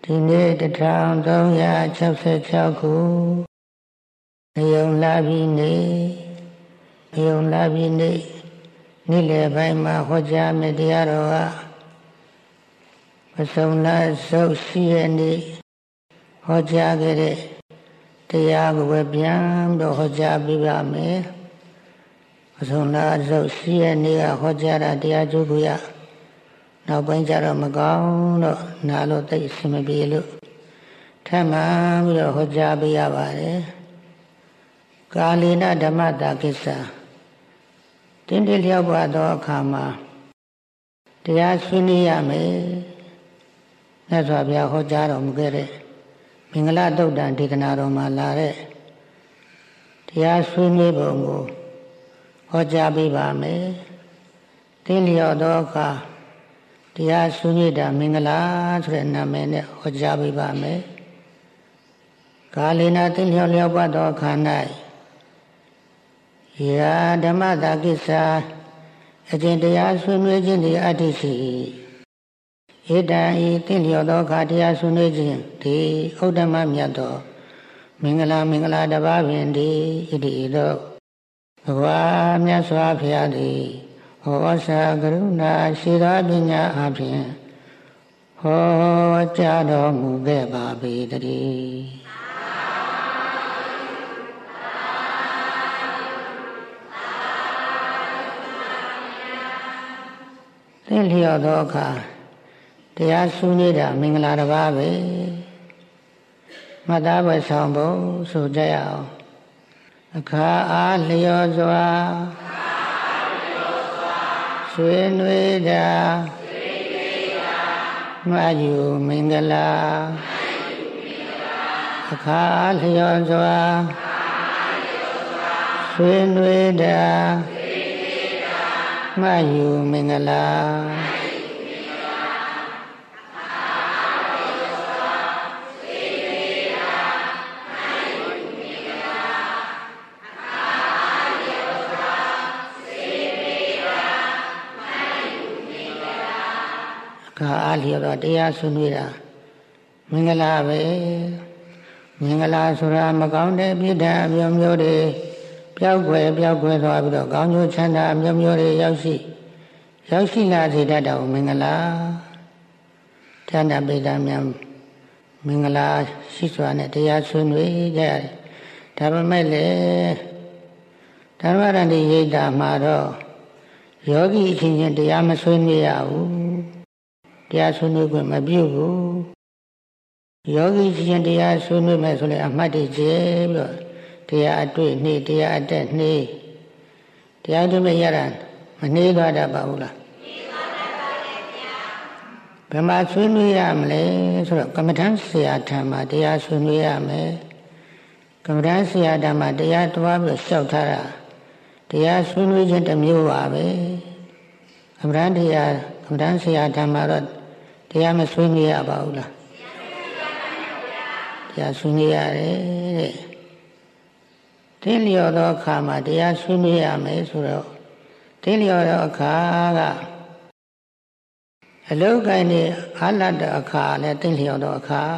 ဒီနေ့1366ခုအယုံလာပြီနေ့နေ့လယ်ပိုင်းမှာဟောကြားမယ့်တရားတော်ကပစုံလဆုတ်ရှိရဲ့နေ့ဟောကြားခဲ့တဲ့တရားကိုပဲပြန်ပြီးဟောကြားပြပါမယ်ပစုံလဆုတ်ရှိရဲ့နေ့ကဟောကြားတာတရားကျိုးကိုရနောက်ပိုင်းကျတော့မကောင်းတော့နားလို့သိအဆင်မပြေလို့ထပ်မှပြီးတော့ဟောကြားပေးရပါတယ်ကာလေနဓမ္မတာကိစ္စတင်းတင်းလျောက်ပါသောအခါမှာတရားဆွေးနွေးရမယ်မြတ်စွာဘုရားဟောကြားတော်မူခဲ့တဲ့မင်္ဂလာတုတ်တံဒေသနာတော်မှာလာတဲ့တရားဆွေးနွေးပုံကိုဟောကြားပေးပါမယ်တင်းလျောက်သောအခါတရားဆွေးနွေးတာမင်္ဂလာဆိုတဲ့နာမည်နဲ့ဟောကြားပေးပါမယ်ကာလေနတင်းလျောက်ပါသောအခါ၌ယာဓမ္မတာကိစ္စအကျင့်တရားဆွေးနွေးခြင်းသည်အတ္တိရှိဧတံဤတင့်လျော်သောအခါတရားဆွေးနွေးခြင်းဒီဥဒ္ဓမမြတ်သောမင်္ဂလာတပါးပင်ဒီဣတိသောဘဂဝါမြတ်စွာဘုရားသည်ဟောစာကရုဏာရှိသောပညာအဖြင့်ဟောကြားတော်မူခဲ့ပါပေတည်းသင်လျော်သောအခါတရားဆွေးနွေးတာမင်္ဂလာတစ်ပါးပဲမှတ်သားပဲဆောင်ဖို့ဆိုကြရအောင်အခါအားလျော်စွာဆွေးနွေးတာမှတ်ယူမင်္ဂလာအခါအားလျော်စွာဆွေးနွေးတာမှတ်ယူမင်္ဂလာအားလျော်တော့တရားဆွေးနွေးတာမင်္ဂလာပဲမင်္ဂလာဆိုတာမကောင်းတဲ့ပြစ်ဒဏ်အမျိုးမျိုးတွေပျောက်ကွယ်သွားပြီးတော့ကောင်းကျိုးချမ်းသာအမျိုးမျိုးတွေရောက်ရှိလာစေတတ်တော်မင်္ဂလာဌာနပိဋကများမင်္ဂလာရှိစွာနဲ့တရားဆွေးနွေးကြရတယ်ဒါပေမဲ့လေဓမ္မရဏိရိတ်တာမှာတော့ယောဂီအချင်းချင်းတရားမဆွေးနွေးရဘူးတရားဆွေးနွေးခွင့်မပြုဘူးယောဂီချင်းတရားဆွေးနွေးမယ်ဆိုရင်အမှတ်တည်းကျဲပြီးတော့တရားအတွေ့နှိတရားအတက်နှိတရားတွေ့မရတာမနှိသွားတတ်ပါဘူးလားနှိသွားတတ်ပါတယ်ဗျာဘယ်မှာဆွေးနွေးရမလဲဆိုတော့ကမ္မဋ္ဌာန်းဆရာထံမှာတရားဆွေးနွေးရမယ်ကမ္မဋ္ဌာန်းဆရာထံမှာတရားတွားပြီးလျှောက်ထားတာတရားဆွေးနွေးခြင်းတစ်မျိုးပါပဲကမ္မဋ္ဌာန်းဆရာထံမှာတော့တရားမဆွေးနွေးရပါဘူးလားတရားဆွေးနွေးရတယ်တဲ့တင်းလျော်သောအခါမှာတရားဆွေးနွေးရမယ်ဆိုတော့တင်းလျော်သောအခါကအလုတ်ကိုင်းနေအားလတ်တဲ့အခါလည်းတင်းလျော်သောအခါ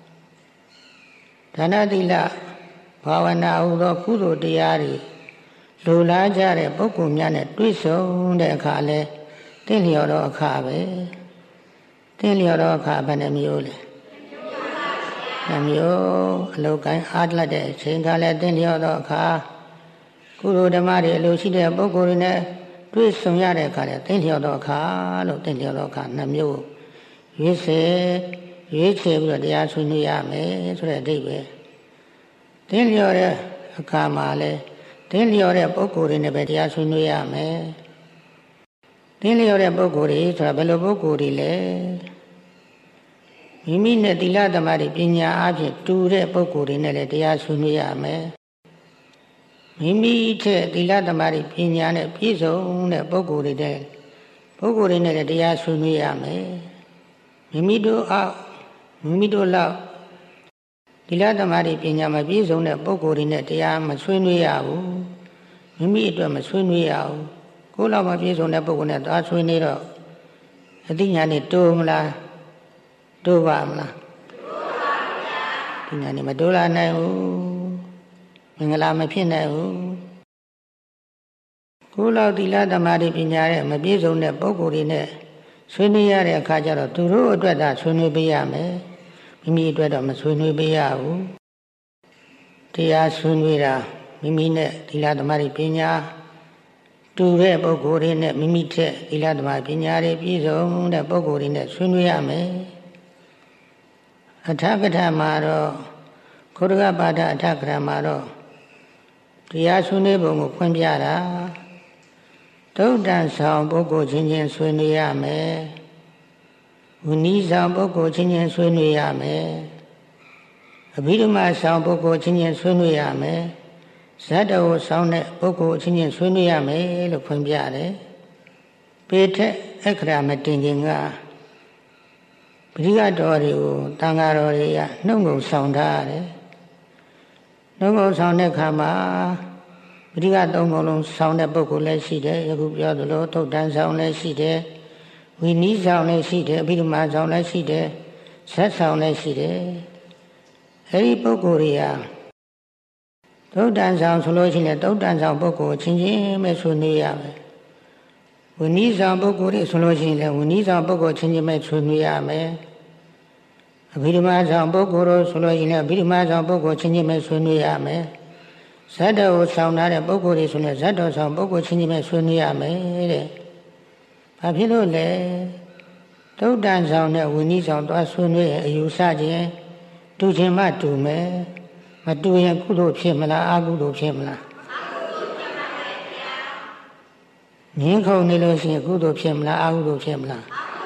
ဒါနသီလဘာဝနာဟူသောကုသိုလ်တရားတွေလိုလားကြတဲ့ပုဂ္ဂိုလ်များနဲ့တွေ့ဆုံတဲ့အခါလည်းတင်းလျော်သောအခါပဲတင်းလျော်သောအခါဘယ်နှမျိုးလဲနှမျိုးအလုတ်ကိုင်းအားလတ်တဲ့အချိန်ကလည်းတင်းလျော်သောအခါကုသိုလ်ဓမ္မတွေအလိုရှိတဲ့ပုဂ္ဂိုလ်တွေနဲ့တွေ့ဆုံရတဲ့အခါလည်းတင်းလျော်သောအခါလို့တင်းလျော်သောအခါနှမျိုးရွေးချယ်ပြီးတော့တရားဆွေးနွေးရမယ်ဆိုတဲ့အဓိပ္ပာယ်တင်းလျော်တဲ့အခါမှာလည်းတင်းလျော်တဲ့ပုဂ္ဂိုလ်တွေနဲ့ပဲတရားဆွေးနွေးရမယ်တင်းလျော်တဲ့ပုဂ္ဂိုလ်တွေဆိုတာဘယ်လိုပုဂ္ဂိုလ်တွေလဲမိမိနဲ့သီလသမာဓိပညာအပြင်တူတဲ့ပုဂ္ဂိုလ်တွေနဲ့လည်းတရားဆွေးနွေးရမယ်မိမိထက်သီလသမာဓိပညာနဲ့ပြည့်စုံတဲ့ပုဂ္ဂိုလ်တွေနဲ့လည်းတရားဆွေးနွေးရမယ်မိမိတို့လောက်သီလသမာဓိပညာမပြည့်စုံတဲ့ပုဂ္ဂိုလ်တွေနဲ့တရားမဆွေးနွေးရဘူးမိမိအတွက်မဆွေးနွေးရဘူးကိုယ်လောက်မပြည့်စုံတဲ့ပုဂ္ဂိုလ်နဲ့သွားဆွေးနွေးတော့အသိဉာဏ်နဲ့တိုးမလားတိုးပါမလားပညာနဲ့မတိုးလာနိုင်ဘူးမင်္ဂလာမဖြစ်နိုင်ဘူးကိုယ်လောက်သီလသမာဓိပညာရဲ့မပြည့်စုံတဲ့ပုဂ္ဂိုလ်တွေနဲ့ဆွေးနွေးရတဲ့အခါကျတော့သူတို့အတွက်သာဆွေးနွေးပေးရမယ်မိမိအတွက်တော့မဆွေးနွေးပေးရဘူးတရားဆွေးနွေးတာမိမိနဲ့သီလသမာဓိပညာတူတဲ့ပုဂ္ဂိုလ်တွေနဲ့မိမိထက်သီလသမာဓိပညာတွေပြည့်စုံတဲ့ပုဂ္ဂိုလ်တွေနဲ့ဆွေးနွေးရမယ်အထကထမှာတော့ခုတ္တကပါဒအထကထမှာတော့တရားဆွေးနွေးပုံကိုဖွင့်ပြတာသုဒ္ဓံဆောင်ပုဂ္ဂိုလ်ချင်းချင်းဆွေးနွေးရမယ်ဝိနည်းဆောင်ပုဂ္ဂိုလ်ချင်းချင်းဆွေးနွေးရမယ်အဘိဓမ္မာဆောင်ပုဂ္ဂိုလ်ချင်းချင်းဆွေးနွေးရမယ်ဇတ်တော်ဆောင်တဲ့ပုဂ္ဂိုလ်ချင်းချင်းဆွေးနွေးရမယ်လို့ဖွင့်ပြတယ်ပေထက်အခရာမတင်ခြင်းကပရိကတော်တွေကိုတန်ဃာတော်တွေကနှုတ်ငုံဆောင်ထားတယ်နှုတ်ငုံဆောင်တဲ့ခါမှာပရိကသုံးခုလုံးဆောင်တဲ့ပုဂ္ဂိုလ်လည်းရှိတယ်ယခုပြောသလိုသုတ်တန်ဆောင်လည်းရှိတယ်ဝိနည်းဆောင်လည်းရှိတယ်အဘိဓမ္မာဆောင်လည်းရှိတယ်ဇတ်ဆောင်လည်းရှိတယ်အဲဒီပုဂ္ဂိုလ်တွေကသုတ်တန်ဆောင်ဆိုလို့ရှိရင်သုတ်တန်ဆောင်ပုဂ္ဂိုလ်ချင်းချင်းပဲဆွေးနွေးရမယ်ဝိနည်းဆောင်ပုဂ္ဂိုလ်တွေဆိုလို့ရှိရင်လည်းဝိနည်းဆောင်ပုဂ္ဂိုလ်ချင်းချင်းပဲဆွေးနွေးရမယ်အဘိဓမ္မာဆောင်ပုဂ္ဂိုလ်တို့ဆိုလို့ရှိရင်လည်းအဘိဓမ္မာဆောင်ပုဂ္ဂိုလ်ချင်းချင်းပဲဆွေးနွေးရမယ်ဇတ်တော်ကိုဆောင်ထားတဲ့ပုဂ္ဂိုလ်တွေဆိုရင်ဇတ်တော်ဆောင်ပုဂ္ဂိုလ်ချင်းချင်းပဲဆွေးနွေးရမယ်တဲ့ဘာဖြစ်လို့လဲသုတ်တန်ဆောင်နဲ့ဝိနည်းဆောင်သွားဆွေးနွေးရင်အယူဆခြင်းတူခြင်းမှတူမယ်မတူရင်ကုသိုလ်ဖြစ်မလားအကုသိုလ်ဖြစ်မလားငင်းခုန်နေလို့ရှိရင်ကုသိုလ်ဖြစ်မလားအကုသိုလ်ဖြစ်မလား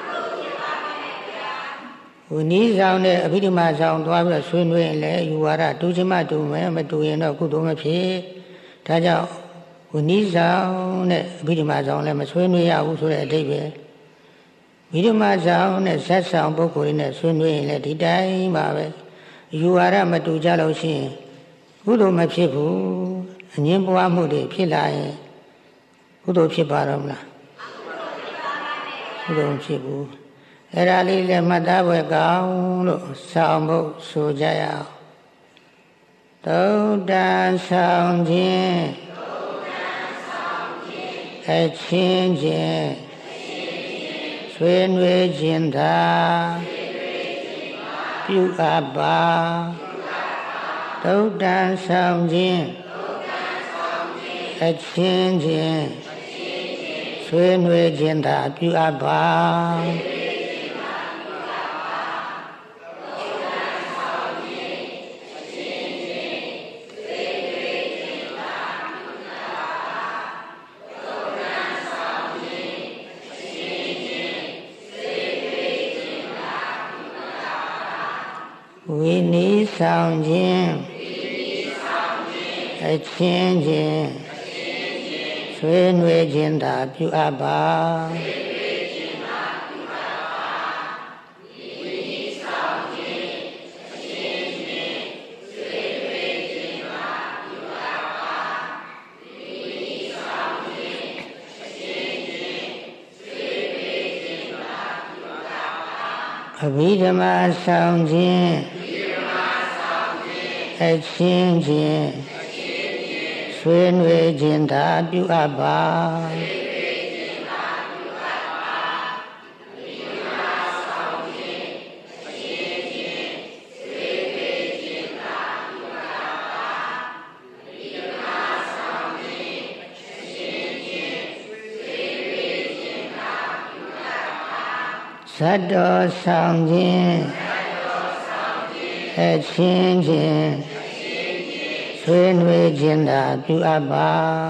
ဝိနည်းဆောင်နဲ့အဘိဓမ္မာဆောင်သွားပြီးတော့ဆွေးနွေးရင်လည်းယူဝါဒတူခြင်းမှတူမယ်မတူရင်တော့ကုသိုလ်မဖြစ်ဒါကြောင့်ဝိနည်းဆောင်နဲ့အဘိဓမ္မာဆောင်လည်းမဆွေးနွေးရဘူးဆိုတဲ့အဓိပ္ပာယ်အဘိဓမ္မာဆောင်နဲ့ဇတ်ဆောင်ပုဂ္ဂိုလ်တွေနဲ့ဆွေးနွေးရင်လည်းဒီတိုင်းပါပဲယူဝါဒမတူကြလို့ရှိရင်ကုသိုလ်မဖြစ်ဘူးအငြင်းပွားမှုတွေဖြစ်လာရင်ကုသိုလ်ဖြစ်ပါတော့မလားကုသိုလ်မဖြစ်ဘူးအဲ့ဒါလေးလည်းမှတ်သားပွဲကောင်းလို့ဆောင်ဖို့ဆိုကြရအောင်သုတ်တန်ဆောင်ခြင်းအချင်းချင်းဆွေးနွေးခြင်းသာပြုအပ်ပါသုတ်တန်ဆောင်ခြင်းအချင်းချင်းဆွေးနွေးခြင်းသာပြုအပ်ပါဝိနည်းဆောင်ခြင်းအချင်းချင်းဆွေးနွေးခြင်းသာပြုအပ်ပါအဘိဓမ္မာဆောင်ခြင်းအချင်းချင်းဆွေးနွေးခြင်းသာပြုအပ်ပါဇတ်တော်ဆောင်ခြင်းအချင်းချင်းဆွေးနွေးခြင်းသာပြုအပ်ပါ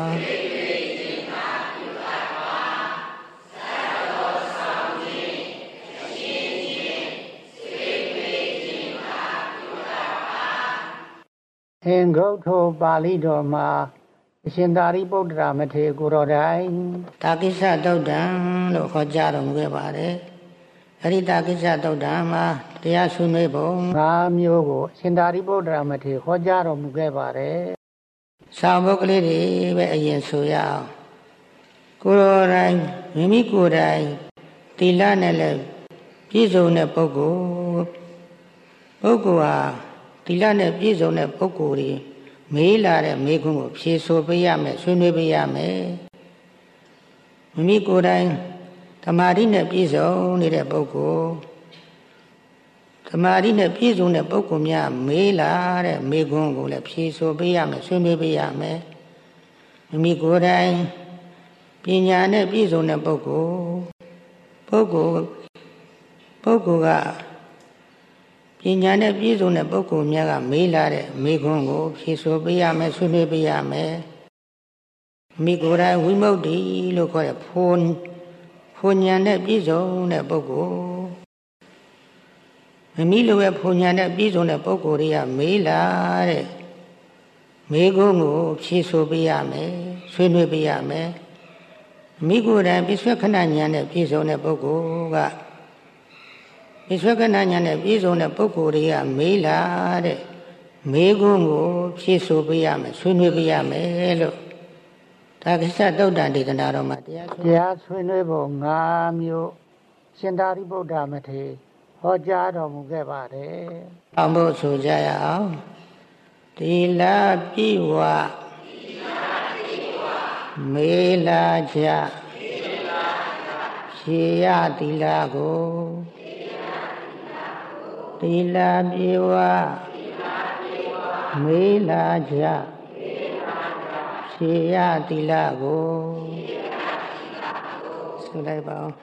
အင်္ဂုတ္တပါဠိတော်မှာအရှင်သာရိပုတ္တရာမထေရကိုယ်တော်တိုင်တာကိစ္စသုတ်တံလို့ခေါ်ကြတော်မူခဲ့ပါတယ်အရိတာကိစ္စသုတ်တံမှာတရားဆွေးနွေးပုံ၅မျိုးကိုအရှင်သာရိပုတ္တရာမထေရဟောကြားတော်မူခဲ့ပါတယ်။ဆောင်းပုဒ်ကလေးတွေပဲအရင်ဆိုရအောင်။ကိုယ်တော်တိုင်မိမိကိုယ်တိုင်သီလနဲ့လည်းပြည့်စုံတဲ့ပုဂ္ဂိုလ်ဟာသီလနဲ့ပြည့်စုံတဲ့ပုဂ္ဂိုလ်တွေမေးလာတဲ့မေးခွန်းကိုဖြေဆိုပေးရမယ်ဆွေးနွေးပေးရမယ်မိမိကိုယ်တိုင်သမာဓိနဲ့ပြည့်စုံနေတဲ့ပုဂ္ဂိုလ်သမာဓိနဲ့ပြည့်စုံတဲ့ပုဂ္ဂိုလ်များမေးလာတဲ့မေးခွန်းကိုလည်းဖြေဆိုပေးရမယ်ဆွေးနွေးပေးရမယ်မိမိကိုယ်တိုင်ပညာနဲ့ပြည့်စုံတဲ့ပုဂ္ဂိုလ်ကပညာနဲ့ပြည့်စုံတဲ့ပုဂ္ဂိုလ်များကမေးလာတဲ့မေးခွန်းကိုဖြေဆိုပေးရမယ်ဆွေးနွေးပေးရမယ်မိကိုယ်တိုင်ဝိမု ക്തി လို့ခေါ်တဲ့ဖွဉာဏ်နဲ့ပြည့်စုံတဲ့ပုဂ္ဂိုလ်မိလိုပဲဖွဉာဏ်နဲ့ပြည့်စုံတဲ့ပုဂ္ဂိုလ်တွေကမေးလာတဲ့မေးခွန်းကိုဖြေဆိုပေးရမယ်ဆွေးနွေးပေးရမယ်မိကိုယ်တိုင်ပိစွက္ခဏဉာဏ်နဲ့ပြည့်စုံတဲ့ပုဂ္ဂိုလ်ကပိစွက္ခဏဉာဏ်နဲ့ပြည့်စုံတဲ့ပုဂ္ဂိုလ်တွေကမေးလာတဲ့မေးခွန်းကိုဖြေဆိုပေးရမယ်ဆွေးနွေးပေးရမယ်လို့ဒါကိစ္စတုတ်တန်ဒေသနာတော်မှာတရားဆွေးနွေးပုံ5မျိုးရှင်သာရိပုတ္တမထေရဟောကြားတော်မူခဲ့ပါတယ်။အောင်ဖို့ဆိုကြရအောင်။သီလပြည့်ဝမေးလာကြဖြေရသီလကိုသီလပြည့်ဝမေးလာကြဖြေရသီလကိုဆိုလိုက်ပါဦး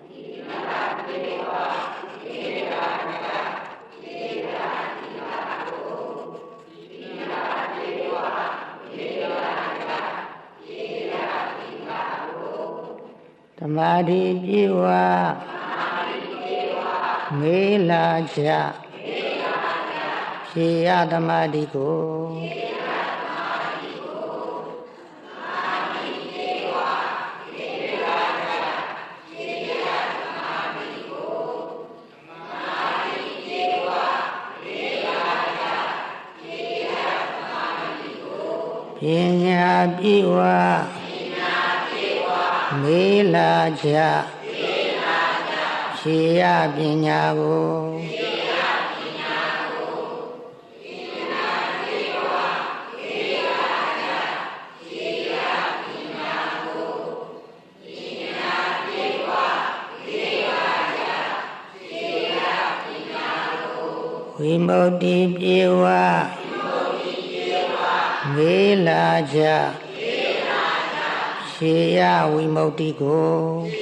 သမာဓိပြည့်ဝမေးလာကြဖြေရသမာဓိကိုပညာပြည့်ဝမေးလာကြဖြေရပညာကိုဝိမု ക്തി ပြေဝမေးလာကြဖြေရဝိမု ക്തി ကို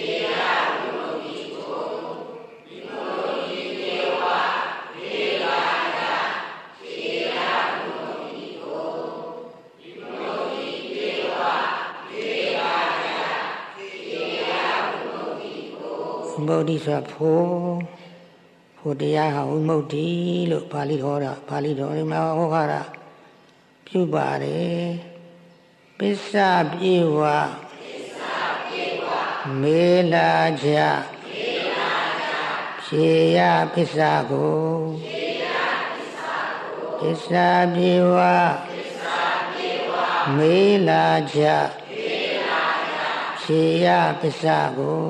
ဝိမု ക്തി ဆိုတာဖို့တရားဟာဝိမု ക്തി လို့ပါဠိတော်မှာဟောတာပြုပါတယ်ပစ္စပြေဝမေးလာကြဖြေရပစ္စကိုပစ္စပြေဝမေးလာကြဖြေရပစ္စကို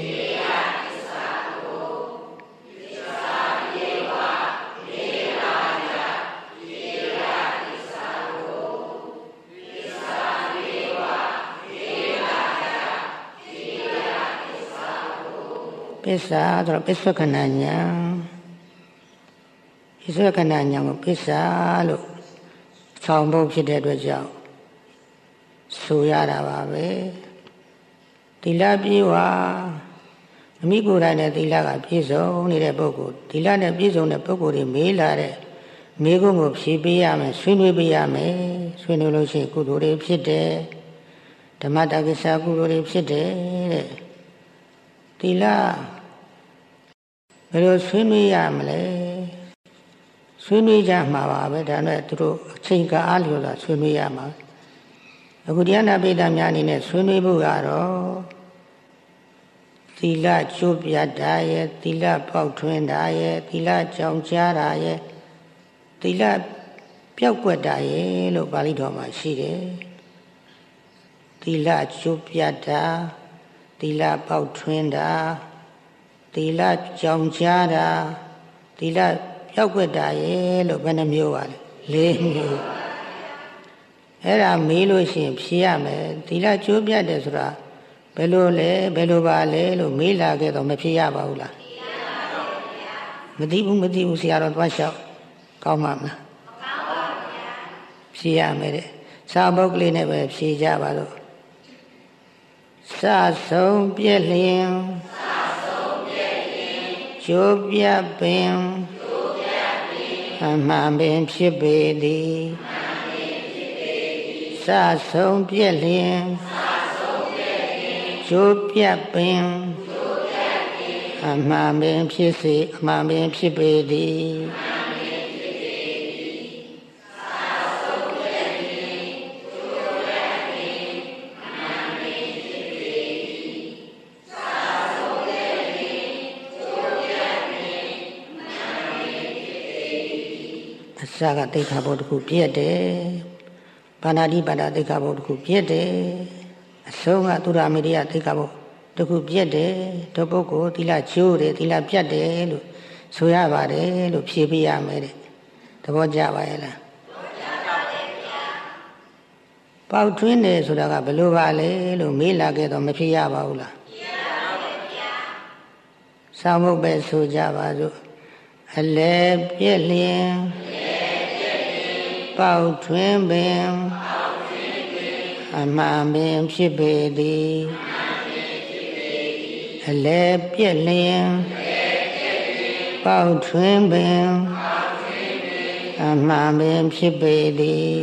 ပစ္စာဆိုတော့ပစ္စုခဏညာပစ္စုခဏညာကိုပစ္စာလို့ဆောင်ဖို့ဖြစ်တဲ့အတွက်ကြောင့်ဆိုရတာပါပဲသီလပြေဝအမိကိုယ်တိုင်နဲ့သီလကပြည့်စုံနေတဲ့ပုဂ္ဂိုလ်သီလနဲ့ပြည့်စုံတဲ့ပုဂ္ဂိုလ်တွေမေးလာတဲ့မေးခွန်းကိုဖြေပေးရမယ်ဆွေးနွေးပေးရမယ်ဆွေးနွေးလို့ရှိရင်ကုသိုလ်တွေဖြစ်တယ်ဓမ္မတက္ကစ္စကုသိုလ်တွေဖြစ်တယ်တဲ့သီလဘယ်လိုဆွေးနွေးရမလဲဆွေးနွေးကြမှာပါပဲဒါနဲ့သူတို့အချိန်ကာအားလျော်စွာဆွေးနွေးရမှာအခုတရားနာပိဋကများအနေနဲ့ဆွေးနွေးဖို့ကတော့သီလကျိုးပြတ်တာရဲ့သီလပေါက်ထွင်းတာရဲ့သီလကြောင်ကြားတာရဲ့သီလပျောက်ကွက်တာရဲ့လို့ပါဠိတော်မှာရှိတယ်သီလကျိုးပြတ်တာသီလပေါက်ထွင်းတာသီလကြောင်ကြားတာသီလပျောက်ကွက်တာရဲ့လို့ဘယ်နှမျိုးပါလဲ 4 မျိုးအဲ့ဒါမေးလို့ရှိရင်ဖြေရမယ်သီလကျိုးပြတ်တယ်ဆိုတာဘယ်လိုလဲဘယ်လိုပါလဲလို့မေးလာခဲ့တော့မဖြေရပါဘူးလားမသိဘူးဆရာတော်သွားလျှောက်ကောင်းမှာမလားမကောင်းပါဘူးဗျာဖြေရမယ်တဲ့စာပုဒ်ကလေးနဲ့ပဲဖြေကြပါတော့စဆုံးပြည့်လျင်ကျိုးပြတ်ပင်အမှန်ပင်ဖြစ်ပေသည်စဆုံးပြည့်လျင်ကျိုးပြတ်ပင်အမှန်ပင်ဖြစ်စေအမှန်ပင်ဖြစ်ပေသည်အစကတိခါဘုတ်တစ်ခုပြည့်တယ်ဘာနာတိပါဒတိခါဘုတ်တစ်ခုပြည့်တယ်အဆုံးကသုရမေရိယတိခါဘုတ်တစ်ခုပြည့်တယ်ဒုပုဂ္ဂိုလ်သီလကျိုးတယ်သီလပြတ်တယ်လို့ဆိုရပါတယ်လို့ဖြေပြရမယ်တဲ့သဘောကျပါရဲ့လားသဘောကျပါတယ်ဗျာပေါက်ထွင်းတယ်ဆိုတာကဘယ်လိုပါလဲလို့မေးလာခဲ့တော့မဖြေရပါဘူးလားဖြေရပါဘူးဗျာစာမုတ်ပဲဆိုကြပါစို့အလဲပြည့်လျင်ပေါက်ထွင်းပင်အမှန်ပင်ဖြစ်ပေသည်အလဲပြည့်လျင်ပေါက်ထွင်းပင်အမှန်ပင်ဖြစ်ပေသည်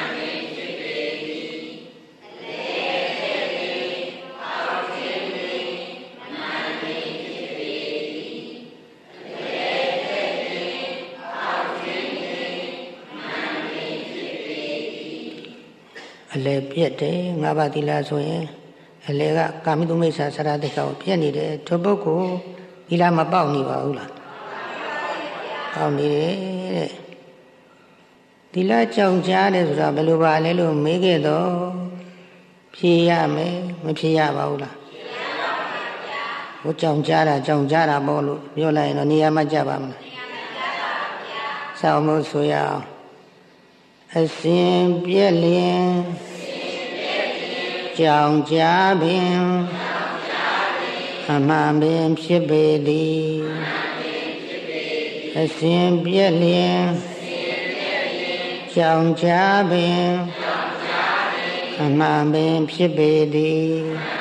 အလဲပြည့်တယ်၅ပါးသီလဆိုရင်အလဲကကာမိတုမိစ္ဆာစရတိခါကိုပြည့်နေတယ်ထိုပုဂ္ဂိုလ်သီလမပေါက်နေပါဘူးလားပေါက်နေတယ်တဲ့သီလကြောင်ကြားတယ်ဆိုတာဘယ်လိုပါလဲလို့မေးခဲ့တော့ဖြေရမယ်မဖြေရပါဘူးလားဖြေရပါပါဗျာဟိုကြောင်ကြားတာပေါ့လို့ပြောလိုက်ရင်တော့နေရာမကျပါမလားနေရာမကျပါဗျာစောင့်မို့ဆိုရအောင်အစဉ်ပြည့်လျင်ကြောင်ကြားပင်အမှန်ပင်ဖြစ်ပေသည်အစဉ်ပြည့်လျင်ကြောင်ကြားပင်အမှန်ပင်ဖြစ်ပေသည်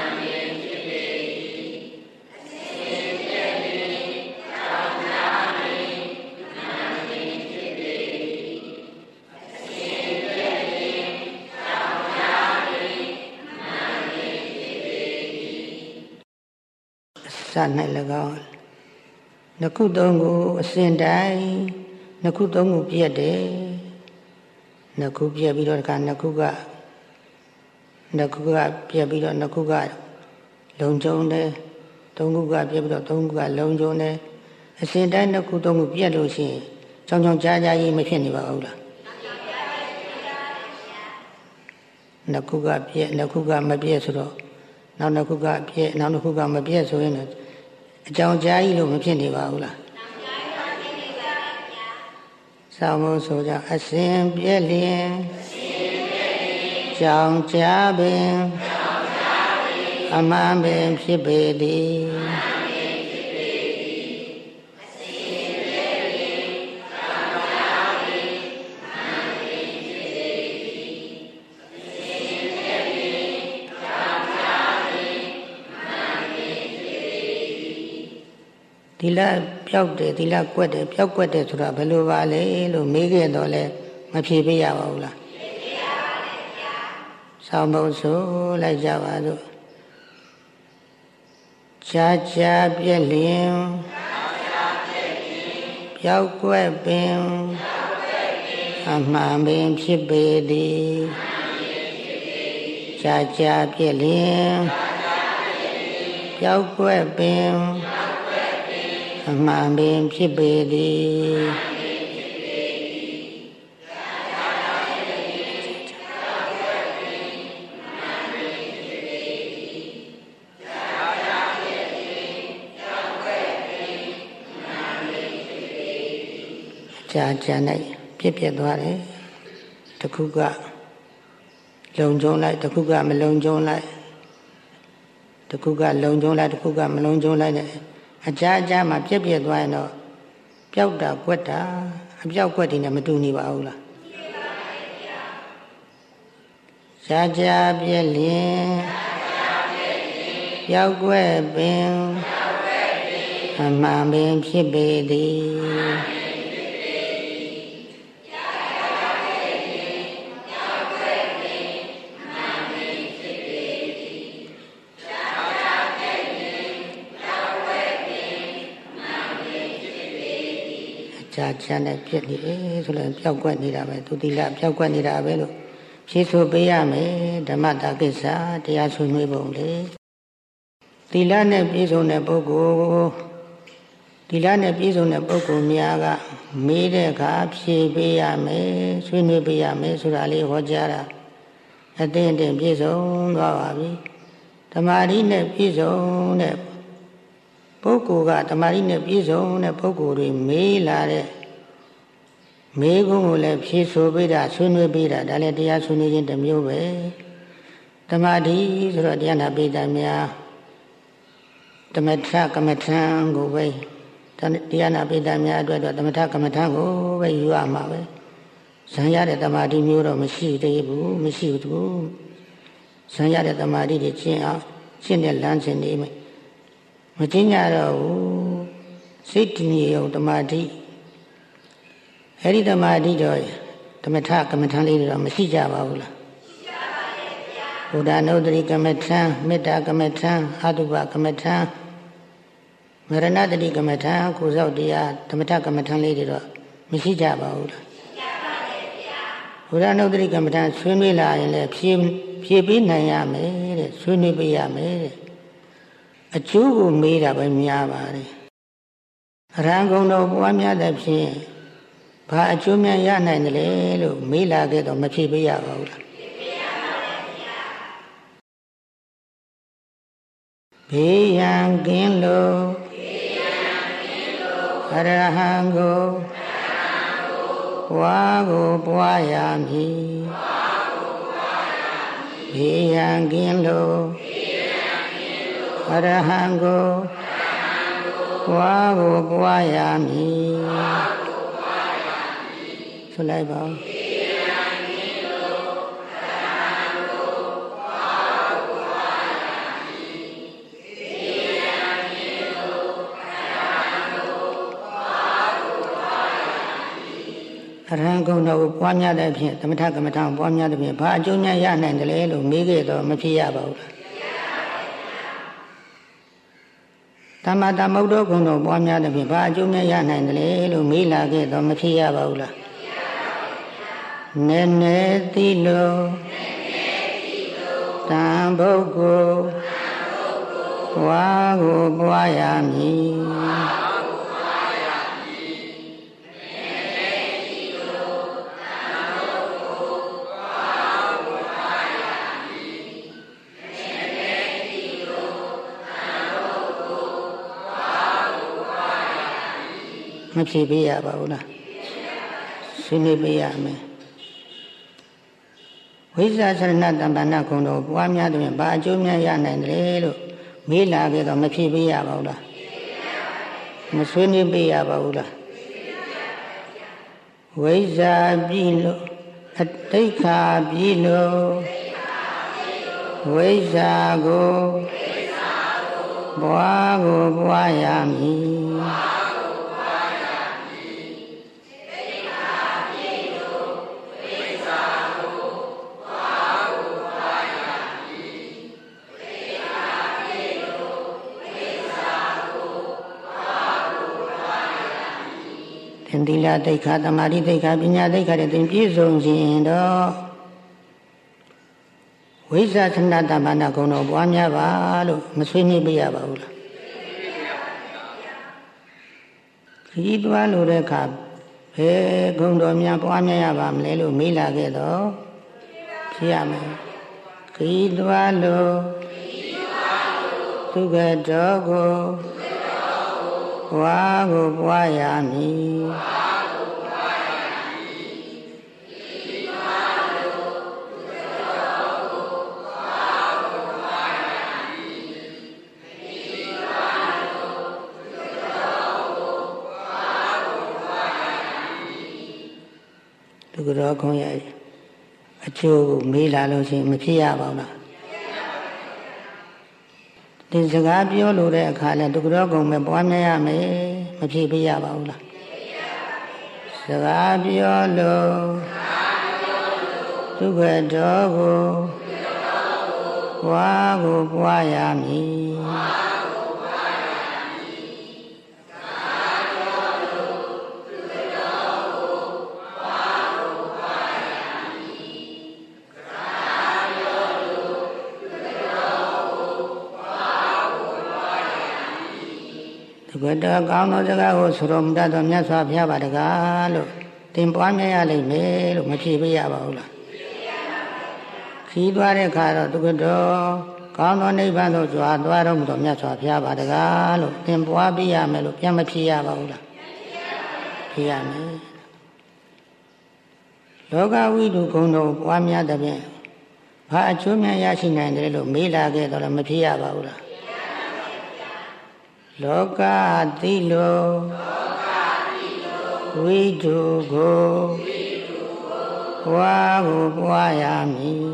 စ၌၎င်းနှစ်ခုသုံးခုအစဉ်တိုင်းနှစ်ခုသုံးခုပြည့်တယ်နှစ်ခုပြည့်ပြီးတော့တခါနှစ်ခုကပြည့်ပြီးတော့နှစ်ခုကလုံကျုံတယ်သုံးခုကပြည့်ပြီးတော့သုံးခုကလုံကျုံတယ်အစဉ်တိုင်းနှစ်ခုသုံးခုပြည့်လို့ရှိရင်ကြောင်ကြားကြီးမဖြစ်နေပါဘူးလားနှစ်ခုကပြည့်နှစ်ခုကမပြည့်ဆိုတော့နောက်နှစ်ခုကပြည့်နောက်နှစ်ခုကမပြည့်ဆိုရင်တော့အကြောင်းကြားကြီးလို့မဖြစ်နေပါဘူးလားဆောင်းမို့ဆိုကြအစဉ်ပြည့်လျင်ကြောင်ကြားပင်အမှန်ပင်ဖြစ်ပေသည်သီလပျောက်တယ်သီလကွက်တယ်ပျောက်ကွက်တယ်ဆိုတာဘယ်လိုပါလဲလို့မေးခဲ့တော့လဲမဖြေပေးရပါဘူးလားဖြေပေးရပါတယ်ဗျာဆောင်းဖို့ဆိုလိုက်ကြပါစို့ခြားပြည့်လျင်ပျောက်ကွက်ပင်အမှန်ပင်ဖြစ်ပေသည်ခြားပြည့်လျင်ပျောက်ကွက်ပင်အမှန်ပင်ဖြစ်ပေသည်ကြာ၌ပြက်ပြက်သွားတယ်တစ်ခုကလုံကျုံလိုက်တစ်ခုကမလုံကျုံလိုက်တစ်ခုကလုံကျုံလိုက်တစ်ခုကမလုံကျုံလိုက်နဲ့အကြာအကြာမှာပြက်ပြက်သွားရင်တော့ပျောက်တာကွက်တာအပြောက်ကွက်တွေနဲ့မတူနေပါဘူးလားကြာကြာပြက်လျင်ပျောက်ကွက်ပင်အမှန်ပင်ဖြစ်ပေသည်ကြာကြာနဲ့ပြက်နေဆိုလည်းပျောက်ကွက်နေတာပဲသူတိလပျောက်ကွက်နေတာပဲလို့ဖြေဆိုပေးရမယ်ဓမ္မတာကိစ္စတရားဆွေးနွေးပုံလေသီလနဲ့ပြည့်စုံတဲ့ပုဂ္ဂိုလ်သီလနဲ့ပြည့်စုံတဲ့ပုဂ္ဂိုလ်များကမေးတဲ့အခါဖြေပေးရမယ်ဆွေးနွေးပေးရမယ်ဆိုတာလေးဟောကြားတာအတင်းပြည့်စုံသွားပါပြီဓမ္မာရီနဲ့ပြည့်စုံတဲ့ပုဂ္ဂိုလ်ကဓမ္မာရီနဲ့ပြည့်စုံတဲ့ပုဂ္ဂိုလ်တွေမေးလာတဲ့မေးခွန်းကိုလည်းဖြေဆိုပေးတာဆွေးနွေးပေးတာဒါလည်းတရားဆွေးနွေးခြင်းတစ်မျိုးပဲဓမ္မာရီဆိုတော့တရားနာပိဋကများသမထကမ္မထံကိုပဲတရားနာပိဋကများအတွက်တော့သမထကမ္မထံကိုပဲယူရမှာပဲဇံရတဲ့ဓမ္မာရီမျိုးတော့မရှိသေးဘူးမရှိဘူးဇံရတဲ့ဓမ္မာရီတွေကျင့်အောင်ရှင်းတဲ့လမ်းစဉ်တွေမကျင့်ကြတော့ဘူးစိတ်တည်ငြိမ်အောင်ဓမ္မာရီအဲ့ဒီဓမ္မာရီတော့သမထကမ္မထံလေးတွေတော့မရှိကြပါဘူးလားရှိကြပါရဲ့ဗျာဘုရားနုဒ္ဓရိကမ္မထံမေတ္တာကမ္မထံအတုပကမ္မထံမရဏတတိကမ္မထံကိုစောက်တရားသမထကမ္မထံလေးတွေတော့မရှိကြပါဘူးလားရှိကြပါရဲ့ဗျာဘုရားနုဒ္ဓရိကမ္မထံဆွေးနွေးလာရင်လည်းဖြေပေးနိုင်ရမယ်တဲ့ဆွေးနွေးပေးရမယ်တဲ့အကျိုးကိုမေးတာပဲများပါတယ်အရဟံဂုဏ်တော်ပွားများတဲ့ဖြင့်ဘာအကျိုးများရနိုင်တယ်လဲလို့မေးလာခဲ့တော့မဖြေပေးရပါဘူးလားဖြေပေးရပါမယ်ဗျာဘေးရန်ကင်းလို့အရဟံကိုပွားကိုပွားရမည်ဘေးရန်ကင်းလို့အရဟံကိုပွားကိုပွားရမည်ဆိုလိုက်ပါဦးအရဟံဂုဏ်တော်ကိုပွားများတဲ့ဖြင့်သမထကမ္မထံပွားများတဲ့ဖြင့်ဘာအကျိုးများရနိုင်တယ်လဲလို့မေးခဲ့တော့မဖြစ်ရပါဘူးလားသမ္မာသမုဒ္ဒဂုဏ်တော်ပွားများတဲ့ဖြင့်ဘာအကျိုးများရနိုင်တယ်လဲလို့မေးလာခဲ့တော့မဖြစ်ရပါဘူးလားနည်းနည်းသိလို့တန်ပုဂ္ဂိုလ်ပွားကိုပွားရမည်မဖြေပေးရပါဘူးလားဆွေးနွေးပေးရမယ်ဝိဇ္ဇာသရဏတမ္ပန္နဂုဏ်တော်ပွားများတဲ့ဘာအကျိုးများရနိုင်တယ်လို့မေးလာခဲ့တော့မဖြေပေးရပါဘူးလားမဆွေးနွေးပေးရပါဘူးလားဝိဇ္ဇာပြီလို့အတိတ်ခါပြီလို့ဝိဇ္ဇာကိုပွားကိုပွားရမည်သီလတိက္ခာသမာဓိတိက္ခာပညာတိက္ခာတွေသင်ပြည့်စုံခြင်းတော့ဝိဇ္ဇာသနတ္တဘာနာဂုဏ်တော်ပွားများပါလို့မဆွေးနွေးပြရပါဘူးလားခရီးသွားလို့တဲ့အခါဘယ်ဂုဏ်တော်များပွားများရပါမလဲလို့မေးလာခဲ့တော့ဖြေရမယ်ခရီးသွားလို့သုခတော်ကိုပွားကိုပွားရမည်သူတော်ကောင်းရဲ့အကျိုးကိုမေးလာလို့ရှိရင်မဖြစ်ရပါဘူးလားဒီစကားပြောလို့တဲ့အခါလဲသူတော်ကောင်းပဲပွားများရမယ်မဖြစ်ပြရပါဘူးလားစကားပြောလို့ဒုက္ခတော်ကိုပွားကိုပွားရမည်ဘုရားကောင်းသောစကားကိုဆိုတော်မူတတ်သောမြတ်စွာဘုရားပါတကားလို့သင်ပွားများရလိမ့်မယ်လို့မဖြေပြရပါဘူးလားခီးသွားတဲ့အခါတော့သူတော်ကောင်းသောနိဗ္ဗာန်သို့ကြွားသွားတော်မူသောမြတ်စွာဘုရားပါတကားလို့သင်ပွားပြရမယ်လို့ပြန်မဖြေရပါဘူးလားဖြေရမယ်လောကဝိတုဂုဏ်တော်ပွားများတဲ့ဖြင့်ဘာအကျိုးများရရှိနိုင်တယ်လို့မေးလာခဲ့တော့လည်းမဖြေရပါဘူးလားလောကတိလောဝိတုကိုဘွားကိုပွားရမည်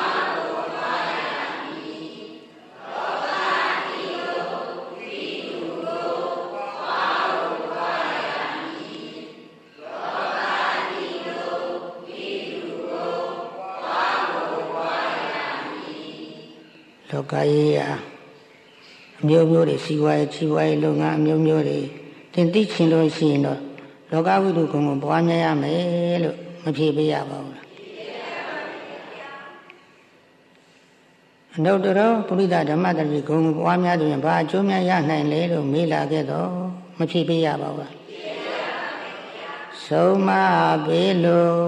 လောကကြီးရာအမျိုးမျိုးတွေစီဝါရေးချီဝါရေးလုပ်ငန်းအမျိုးမျိုးတွေသင်သိချင်လို့ရှိရင်တော့လောကဝိတုဂုဏ်ကိုပွားများရမယ်လို့မဖြေပြရပါဘူးလားအနုတ္တရောပုရိသဓမ္မတတိဂုဏ်ကိုပွားများသူရင်ဘာအကျိုးများရနိုင်လဲလို့မေးလာခဲ့တော့မဖြေပြရပါဘူးလားဆုံးမပေးလို့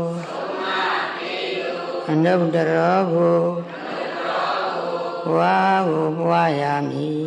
အနုတ္တရောကိုဘွားကိုပွားရမည်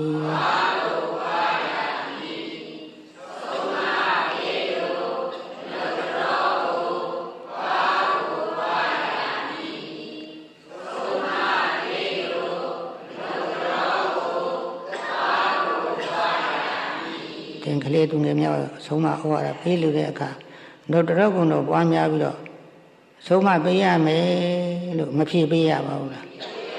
တင်ကလေးသူငယ်များဆုံးမဩဝါဒပေးလို့တဲ့အခါတို့တရကုံတို့ပွားများပြီးတော့ဆုံးမပေးရမယ်လို့မဖြေပေးရပါဘူးလား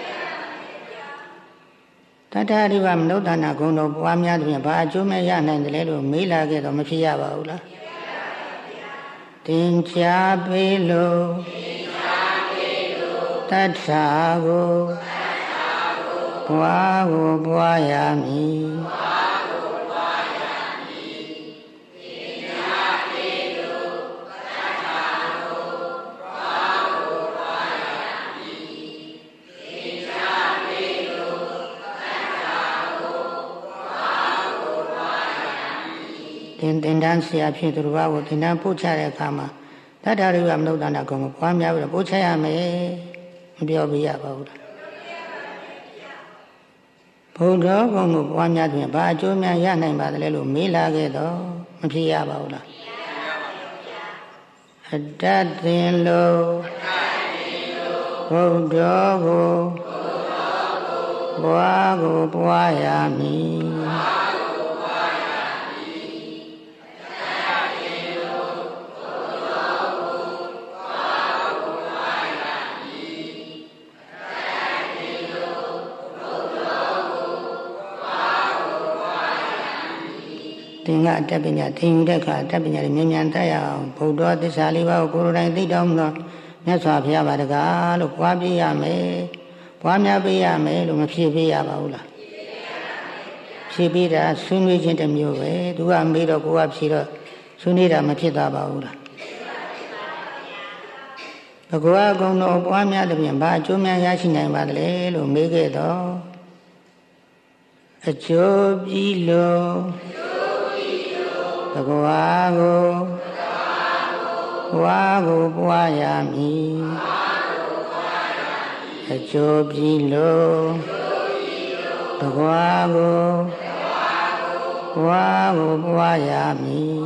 တတ္တရိဝမနုဿာနာဂုဏ်တော်ပွားများတဲ့ဖြင့်ဘာအကျိုးမဲ့ရနိုင်တယ်လဲလို့မေးလာခဲ့တော့မဖြစ်ရပါဘူးလားတင်ချာပေးလို့တတ္ထာကိုဘွားကိုပွားရမည်သင်တန်းဆရာဖြစ်သူတော်ဘာကိုသင်တန်းပို့ချတဲ့အခါမှာတတ္တရိဝမနုဿာနာဂုဏ်ကိုပွားများပြီးတော့ပို့ချရမယ်မပြောပြရပါဘူးလားဘုရားဂုဏ်ကိုပွားများတွင်ဘာအကျိုးများရနိုင်ပါသလဲလို့မေးလာခဲ့တော့မဖြစ်ရပါဘူးလားအတ္တသင်လို့ဘုရားကိုဘွားကိုပွားရမည်သင်ကအတ္တပညာသင်ယူတဲ့အခါအတ္တပညာတွေမြန်တတ်ရအောင်ဘုရားသစ္စာလေးပါးကိုကိုယ်တိုင်သိတော်မူသောမြတ်စွာဘုရားပါတကားလို့ပွားပြရမယ်ပွားများပြရမယ်လို့မဖြေပြရပါဘူးလားဖြေပြတာဆွေးနွေးခြင်းတစ်မျိုးပဲသူကမေးတော့ကိုကဖြေတော့ဆွေးနွေးတာမဖြစ်သွားပါဘူးလားဘဂဝါကုံတော်ပွားများတဲ့ပြင်ဘာအကျိုးများရရှိနိုင်ပါသလဲလို့မေးခဲ့တော့အကျိုးပြီးလို့ဘဂဝါကိုဘွားကိုပွားရမည်အကျိုးပြီးလို့ဘဂဝါကိုဘွားကိုပွားရမည်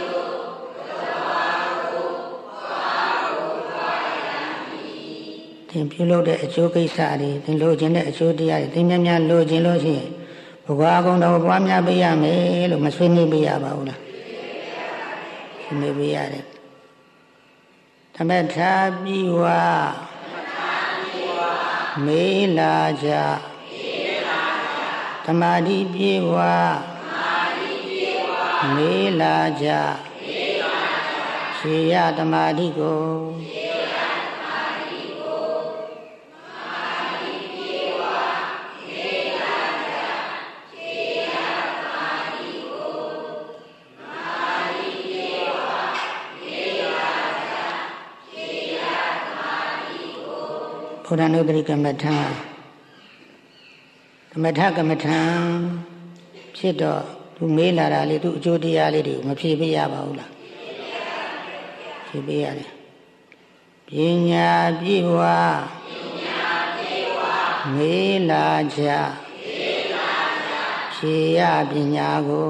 သင်ပြုလုပ်တဲ့အကျိုးကိစ္စတွေသင်လိုချင်တဲ့အကျိုးတရားတွေသင်များများလိုချင်လို့ရှိရင်ဘုရားအကုန်တော်ပွားများပေးရမယ်လို့မဆွေးနွေးပေးရပါဘူးလားဆွေးနွေးပေးရတယ်သမထာပြီးဝမေးလာကြသမာဓိပြေဝမေးလာကြခြေရသမာဓိကိုဘုရားနုဒတိကမ္မထာကမ္မထာဖြစ်တော့သူမေးလာတာလေသူအကျိုးတရားလေးတွေမဖြေပေးရပါဘူးလားဖြေပေးရတယ်ပညာပြေဝမေးလာကြဖြေရပညာကို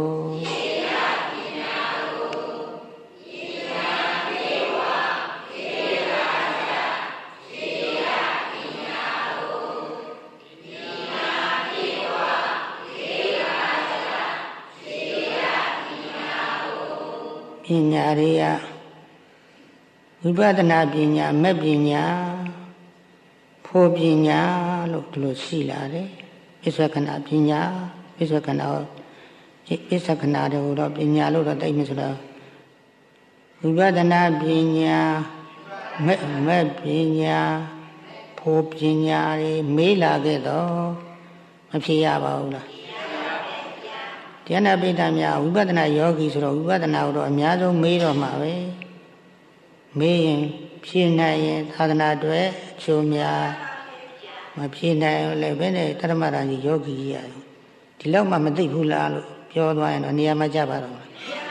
ပညာတွေကဝိပဿနာပညာမဲ့ပညာဖို့ပညာလို့ဒီလိုရှိလာတယ်ပစ္စကနာပညာပစ္စကနာတော့ပညာလို့တော့တိတ်မဆိုတော့ဝိပဿနာပညာမဲ့ပညာဖို့ပညာတွေမေးလာခဲ့တော့မဖြစ်ရပါဘူးလားတရားနာပိဋကများဝိပဿနာယောဂီဆိုတော့ဝိပဿနာကိုတော့အများဆုံးမေးတော့မှာပဲမေးရင်ဖြေနိုင်ရင်သာသနာတွေအကျိုးများမဖြေနိုင်လည်းပဲနဲ့တရမရာကြီးယောဂီကြီးရတယ်ဒီလောက်မှမသိဘူးလားလို့ပြောသွားရင်တော့နေရာမကျပါတော့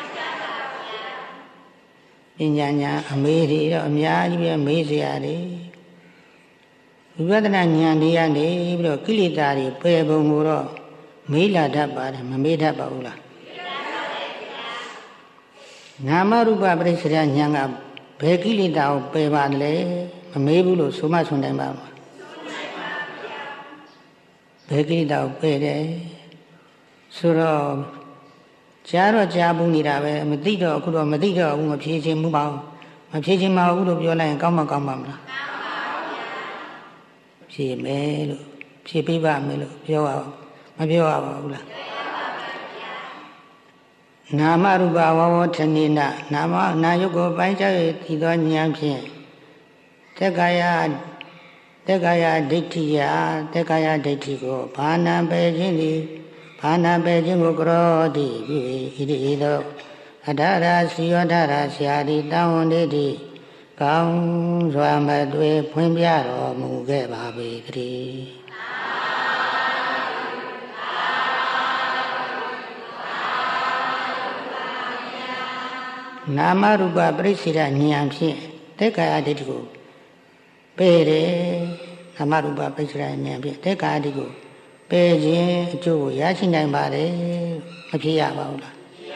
ပညာညာအမေးတွေတော့အများကြီးပဲမေးစရာတွေဝိပဿနာဉာဏ်တွေကနေပြီးတော့ကိလေသာတွေပယ်ပုံကိုတော့မေးလာတတ်ပါတယ်မမေးတတ်ပါဘူးလားနာမရူပပရိစ္ဆေဒဉာဏ်ကဘယ်ကိလေသာကိုပယ်ပါလဲမမေးဘူးလို့ဆိုမှဆိုနိုင်ပါမလားဘယ်ကိလေသာကိုပယ်တယ်ဆိုတော့ကြားဘူးနေတာပဲမသိတော့အခုတော့မသိတော့ဘူးမဖြေခြင်းမူပါဘူးမဖြေခြင်းမဟုတ်ဘူးလို့ပြောလိုက်ရင်ကောင်းမှာမလားဖြေမယ်လို့ဖြေပေးပါမယ်လို့ပြောအောင်မပြောရပါဘူးလားနာမရူပဝဝထနေနနာယုတ်ကိုပိုင်းခြား၍တည်သောဉာဏ်ဖြင့်တက်ကာယဒိဋ္ဌိကိုဘာနာပယ်ခြင်းကိုကရောတိပြု၏ဣတိသောအထာရစီယောထာရဆရာတိတံဝန်တိတိကောင်းစွာမတွေ့ဖွင့်ပြတော်မူခဲ့ပါပေတည်းနာမရူပပရိစ္ဆေဒဉာဏ်ဖြင့်တက်ကာယဒိဋ္ဌိကိုပယ်တယ်နာမရူပပရိစ္ဆေဒဉာဏ်ဖြင့်တက်ကာယဒိဋ္ဌိကိုပယ်ခြင်းအကျိုးကိုရရှိနိုင်ပါတယ်မဖြစ်ရပါဘူးလား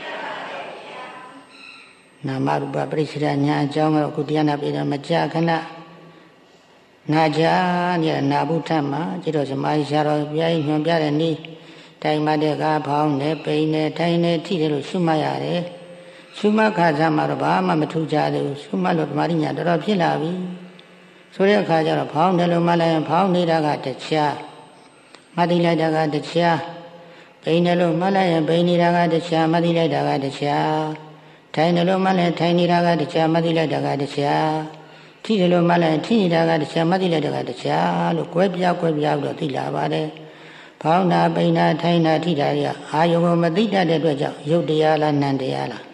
နာမရူပပရိစ္ဆေဒဉာဏ်အကြောင်းကတော့အခုတရားနာပြည်တော်မကြာခဏနာကြနဲ့နာဘုထမှာကျတော့ဇမားရှာတော်ပြားညွှန်ပြတဲ့နေ့တိုင်မတဲ့ကားဖောင်းနဲ့ပိန်နဲ့ထိုင်နဲ့ထိတယ်လို့ရှုမှတ်ရတယ်ရှုမှတ်ခါစားမှာတော့ဘာမှမထူးကြသေးဘူးရှုမှတ်လို့ဓမ္မရိညာတော်တော်ဖြစ်လာပြီဆိုတဲ့အခါကျတော့ဖောင်းတယ်လို့မှတ်လိုက်ရင်ဖောင်းနေတာကတခြားမှတ်သိလိုက်တာကတခြားပိန်တယ်လို့မှတ်လိုက်ရင်ပိန်နေတာကတခြားမှတ်သိလိုက်တာကတခြားထိုင်တယ်လို့မှတ်လိုက်ထိုင်နေတာကတခြားမှတ်သိလိုက်တာကတခြားထိတယ်လို့မှတ်လိုက်ထိနေတာကတခြားမှတ်သိလိုက်တာကတခြားလို့ကွဲပြားပြီးတော့သိလာပါတယ်ဖောင်းတာပိန်တာထိုင်တာထိတာတွေကအာယုံကိုမသိတတ်တဲ့အတွက်ကြောင့်ယုတ်တရားလားနံတရားလား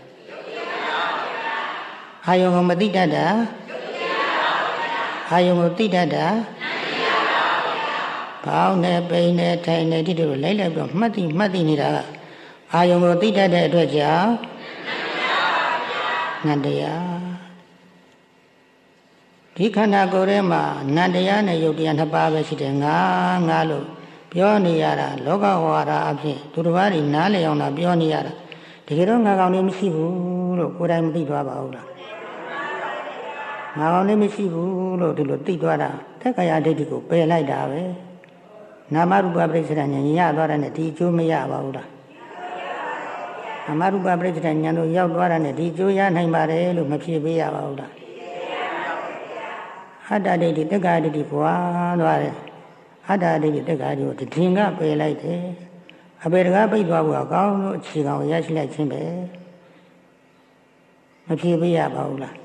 အာယုံကိုမသိတတ်တာအာယုံကိုသိတတ်တာဘောင်းနဲ့ပိန်နဲ့ထိုင်နဲ့ဒီလိုလိုက်ပြီးတော့မှတ်သိနေတာကအာယုံကိုသိတတ်တဲ့အတွက်ကြောင့်နန္တရားဒီခန္ဓာကိုယ်ထဲမှာနန္တရားနဲ့ယုတ်တရားနှစ်ပါးပဲရှိတယ်ငါလို့ပြောနေရတာလောကဝါဒအဖြစ်သူတစ်ပါးတွေနားလည်အောင်တာပြောနေရတာတကယ်တော့ငါကောင်လေးမရှိဘူးလို့ကိုယ်တိုင်မသိသွားပါဘူးလားငါကောင်လေးမရှိဘူးလို့ဒီလိုသိသွားတာက္ခာယဒိဋ္ဌိကိုပယ်လိုက်တာပဲနာမရူပပရိစ္ဆေဒဉာဏ်ရသွားတဲ့နဲ့ဒီအကျိုးမရပါဘူးလားနာမရူပပရိစ္ဆေဒဉာဏ်တို့ရောက်သွားတဲ့နဲ့ဒီအကျိုးရနိုင်ပါတယ်လို့မဖြေပေးရပါဘူးလားအတ္တဒိဋ္ဌိတက္ခာဒိဋ္ဌိပွားသွားတယ်အတ္တဒိဋ္ဌိတက္ခာဒိဋ္ဌိကိုတည်ငါပယ်လိုက်တယ်အပေတကားပိတ်သွားဖို့အကောင်းလို့အခြေခံရရှိလိုက်ခြင်းပဲမဖြေပေးရပါဘူးလား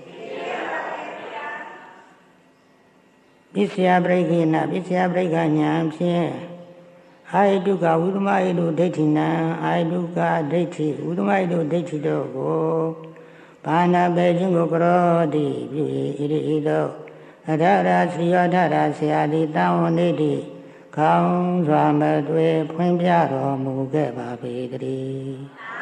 ပစ္စယပရိက္ခေနပစ္စယပရိက္ခဉာဏ်ဖြင့်အာယတုကဝုဒ္ဓမယတုဒိဋ္ဌိနံအာယတုကဒိဋ္ဌိဝုဒ္ဓမယတုဒိဋ္ဌိတို့ကိုဘာနာပေခြင်းကိုကရောတိပြု၏ဣရိသောအထရာသီယောထရာဆရာတိတံဝနေတိခေါင်းစွာမတွေ့ဖွင့်ပြတော်မူခဲ့ပါပေတည်း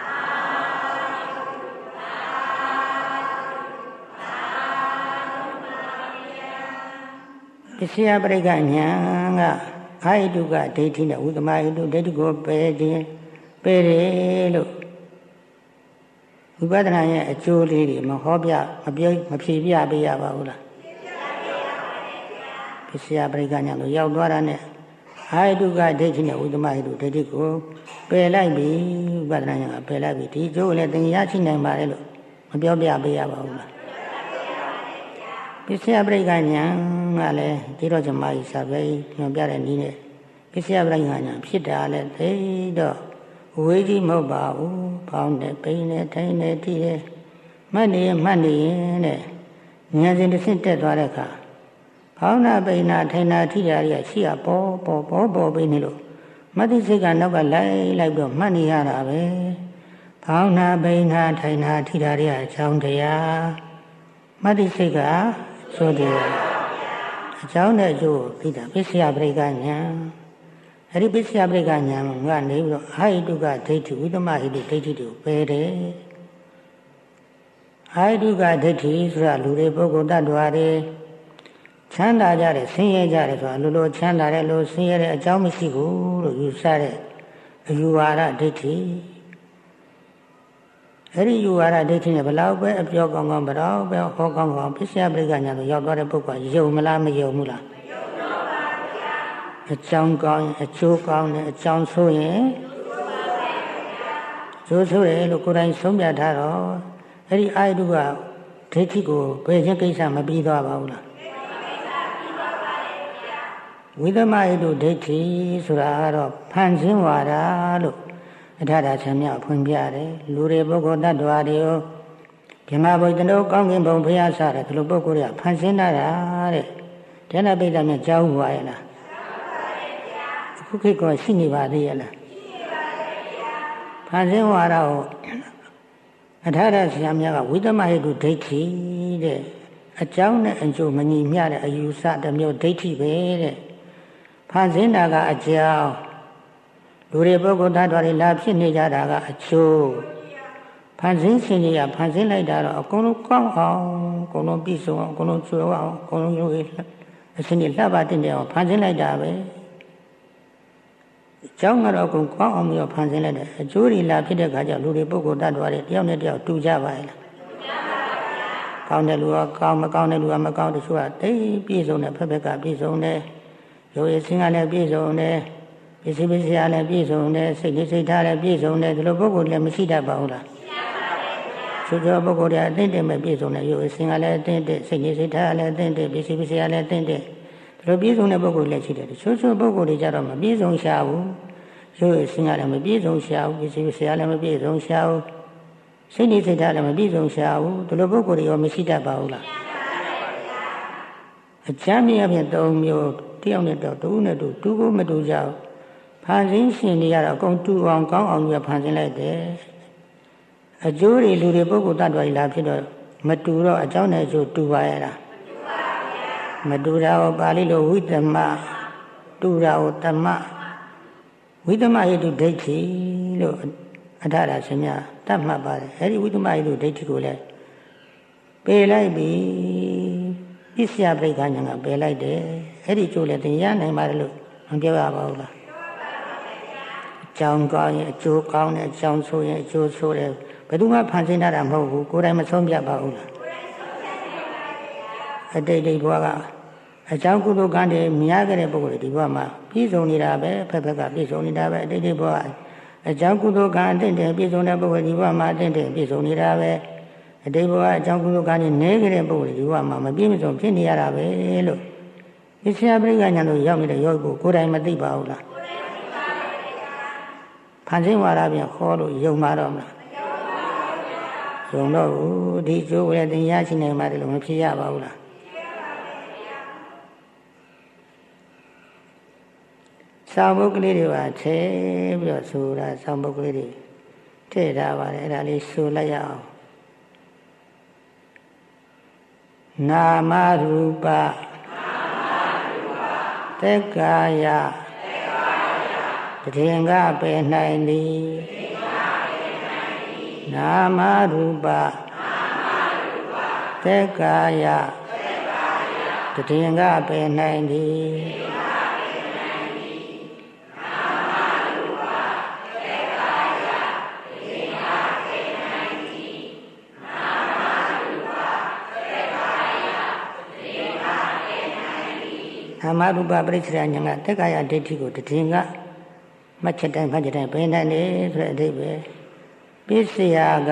ပစ္စယပရိက္ခဉာဏ်ကအာယတုကဒိဋ္ဌိနဲ့ဥဒ္ဓမယတုဒိဋ္ဌိကိုပယ်တယ်လို့ဝိပဿနာရဲ့အကျိုးလေးတွေမဟောပြမဖြေပြပေးရပါဘူးလားပစ္စယပရိက္ခဉာဏ်လို့ရောက်သွားတာနဲ့အာယတုကဒိဋ္ဌိနဲ့ဥဒ္ဓမယတုဒိဋ္ဌိကိုပယ်လိုက်ပြီဝိပဿနာဉာဏ်ကပယ်လိုက်ပြီဒီအကျိုးကိုလည်းသင်ရရှိနိုင်ပါတယ်လို့မပြောပြပေးရပါဘူးလားပစ္စယပရိက္ခဉာဏ်ကလည်းဒီတော့ဇမကြီးစာပဲညွှန်ပြတဲ့နည်းနဲ့ပစ္စယပရိက္ခဉာဏ်ဖြစ်တာလည်းသိတော့ဝေးကြီးမဟုတ်ပါဘူး။ပေါင်းတယ်ပိန်တယ်ထိုင်တယ်ထိတယ်မှတ်နေရင်တဲ့ဉာဏ်စဉ်တစ်ဆင့်တက်သွားတဲ့အခါဖောင်းနာပိန်နာထိုင်နာထိတာတွေကရှိရပေါ်ပေးနေလို့မသိစိတ်ကနောက်ကလိုက်တော့မှတ်နေရတာပဲ။ဖောင်းနာပိန်နာထိုင်နာထိတာတွေကအကြောင်းတရားမသိစိတ်ကဆိုတယ်အကြောင်းနဲ့အကျိုးသိတာပစ္စယပရိက္ခဉာဏ်အဲ့ဒီပစ္စယပရိက္ခဉာဏ်ကနေပြီးတော့အာယတုကဒိဋ္ဌိဝိသမဟိတုဒိဋ္ဌိတို့ပယ်တယ်အာယတုကဒိဋ္ဌိဆိုတာလူတွေပုဂ္ဂိုလ်တ attva တွေချမ်းသာကြတယ်ဆင်းရဲကြတယ်ဆိုတာလိုချမ်းသာတယ်လို့ဆင်းရဲတဲ့အကြောင်းမရှိဘူးလို့ယူဆတဲ့အယူဝါဒဒိဋ္ဌိအဲ့ဒီယူဝါဒဒိဋ္ဌိနဲ့ဘလောက်ပဲအပြောကောင်းဘလောက်ပဲဟောကောင်းပစ္စယပရိက္ခဉာဏ်ကိုရောက်သွားတဲ့ပုဂ္ဂိုလ်ကယုံမလားမယုံဘူးလားမယုံတော့ပါဗျာအကြောင်းကောင်းရင်အကျိုးကောင်းတယ်အကြောင်းဆိုရင်ကျိုးဆိုရလို့ကိုယ်တိုင်ဆုံးဖြတ်ထားတော့အဲ့ဒီအာယတုကဒိဋ္ဌိကိုဘယ်ချင်းကိစ္စမပြီးသွားပါဘူးလားဝိသမယတုဒိဋ္ဌိဆိုတာကတော့ဖန်ဆင်းဝါဒလို့အထာရဆံမြဖွင့်ပြတယ်လူတွေပုဂ္ဂိုလ်တ attva တွေကိုဗြဟ္မာဘုရားတို့ကောင်းကင်ဘုံဖျားဆတဲ့ဒီလိုပုဂ္ဂိုလ်တွေကဖန်ဆင်းတာတဲ့ဒေနပိဋကမြတ်ကြောက်ပါရဲ့လားအခုခေတ်ကရှိနေပါသေးရဲ့လားရှိပါရဲ့ဗျာဖန်ဆင်းဝါဒကိုအထာရဆံမြကဝိသမယတုဒိဋ္ဌိတဲ့အကြောင်းနဲ့အကျိုးမညီမျှတဲ့အယူဆတစ်မျိုးဒိဋ္ဌိပဲတဲ့ဖန်ဆင်းတာကအကြောင်းလူတွေပုဂ္ဂိုလ်တ attva တွေလာဖြစ်နေကြတာကအကျိုးဖန်ဆင်းရှင်ကြီးကဖန်ဆင်းလိုက်တာတော့အကုန်လုံးကောင်းအောင်အကုန်လုံးပြည့်စုံအောင်အကုန်လုံးကျွယ်အောင်အကုန်လုံးရိုးရအရှင်ကြီးလှပတင်တယ်အောင်ဖန်ဆင်းလိုက်တာပဲအကြောင်းကတော့အကုန်ကောင်းအောင်ပြီးတော့ဖန်ဆင်းလိုက်တယ်အကျိုးတွေလာဖြစ်တဲ့ခါကျလူတွေပုဂ္ဂိုလ်တ attva တွေတယောက်နဲ့တယောက်တူကြပါရဲ့လားကောင်းတဲ့လူကကောင်းမကောင်းတဲ့လူကမကောင်းတချို့ကတိတ်ပြည့်စုံတယ်ဖက်ဖက်ကပြည့်စုံတယ်ရိုးရစင်းကလည်းပြည့်စုံတယ်ပစ္စည်းလည်းပြည့်စုံတယ်စိတ်စိတ်ထားလည်းပြည့်စုံတယ်ဒီလိုပုဂ္ဂိုလ်လည်းမရှိတတ်ပါဘူးလားရှိပါပါဘုရားချို့ပုဂ္ဂိုလ်တွေအသင့်တယ်မဲ့ပြည့်စုံတယ်ရိုးရစင်းကလည်းအသင့်တယ်စိတ်စိတ်ထားလည်းအသင့်တယ်ပစ္စည်းလည်းအသင့်တယ်ဒီလိုပြည့်စုံတဲ့ပုဂ္ဂိုလ်လည်းရှိတယ်ချို့ပုဂ္ဂိုလ်တွေကြတော့မပြည့်စုံရှာဘူးရိုးရစင်းကလည်းမပြည့်စုံရှာဘူးပစ္စည်းလည်းမပြည့်စုံရှာဘူးစိတ်စိတ်ထားလည်းမပြည့်စုံရှာဘူးဒီလိုပုဂ္ဂိုလ်တွေရောမရှိတတ်ပါဘူးလားအချမ်းမြေအဖြစ်၃မျိုးတယောက်နဲ့တော့တူနဲ့တူကိုမတူကြဘူးဖန်ဆင်းရှင်တွေကတော့အကုန်တူအောင်ကောင်းအောင်ပြဖန်ဆင်းလိုက်တယ်အကျိုးတွေလူတွေပုဂ္ဂိုလ်တ attva တွေလာဖြစ်တော့မတူတော့အကြောင်းနဲ့အကျိုးတူပါရဲ့လားမတူတာကိုပါဠိလိုဝိသမတူတာကိုတမဝိသမဟိတုဒိဋ္ဌိလို့အထာရရှင်များတတ်မှတ်ပါတယ်အဲဒီဝိသမဟိတုဒိဋ္ဌိကိုလည်းပယ်လိုက်ပြီပစ္စယပရိက္ခဉာဏ်ကပယ်လိုက်တယ်အဲ့ဒီကျိုးလည်းသင်ရနိုင်ပါတယ်လို့မပြောရပါဘူးလားအကြောင်းကောင်းရင်အကျိုးကောင်းတယ်အကြောင်းဆိုရင်အကျိုးဆိုတယ်ဘယ်သူမှဖန်ဆင်းတာမဟုတ်ဘူးကိုယ်တိုင်မဆုံးဖြတ်ပါဘူးလားအတိတ်ဘဝကအကြောင်းကုသိုလ်ကံတွေမြင်ရတဲ့ပုဂ္ဂိုလ်တွေဒီဘဝမှာပြည့်စုံနေတာပဲဖက်ဖက်ကပြည့်စုံနေတာပဲအတိတ်ဘဝအကြောင်းကုသိုလ်ကံအတိတ်တည်းပြည့်စုံတဲ့ပုဂ္ဂိုလ်ဒီဘဝမှာအတိတ်တည်းပြည့်စုံနေတာပဲအတိတ်ဘဝအကြောင်းကုသိုလ်ကံတွေနည်းခဲ့တဲ့ပုဂ္ဂိုလ်ဒီဘဝမှာမပြည့်စုံဖြစ်နေရတာပဲလို့ဒီဆရာပရိက္ခညာတို့ရောက်နေတဲ့ယောဂီကိုယ်တိုင်မသိပါဘူးလားဖန်ဆင်းဝါဒပြန်ခေါ်လို့ယုံမှာတော့မလားယုံတော့ဘူးဒီကျိုးဝဲတင်ရရှိနေမှတယ်လို့မဖြစ်ရပါဘူးလားဆောင်းပုတ်ကလေးတွေပါထည့်ပြီးတော့ဆိုတာဆောင်းပုတ်ကလေးတွေထည့်ထားပါတယ်အဲ့ဒါလေးဆိုလိုက်ရအောင်နာမရူပသက်ကာယတည်ငါပယ်နိုင်သည်နာမရူပသက်ကာယတည်ငါပယ်နိုင်သည်နာမရူပပရိစ္ဆေညာကသက်ကာယဒိဋ္ဌိကိုတည်ငါမှတ်ချက်တိုင်းမှတ်ချက်တိုင်းပယ်နိုင်တယ်ဆိုတဲ့အဓိပ္ပာယ်ပစ္စယက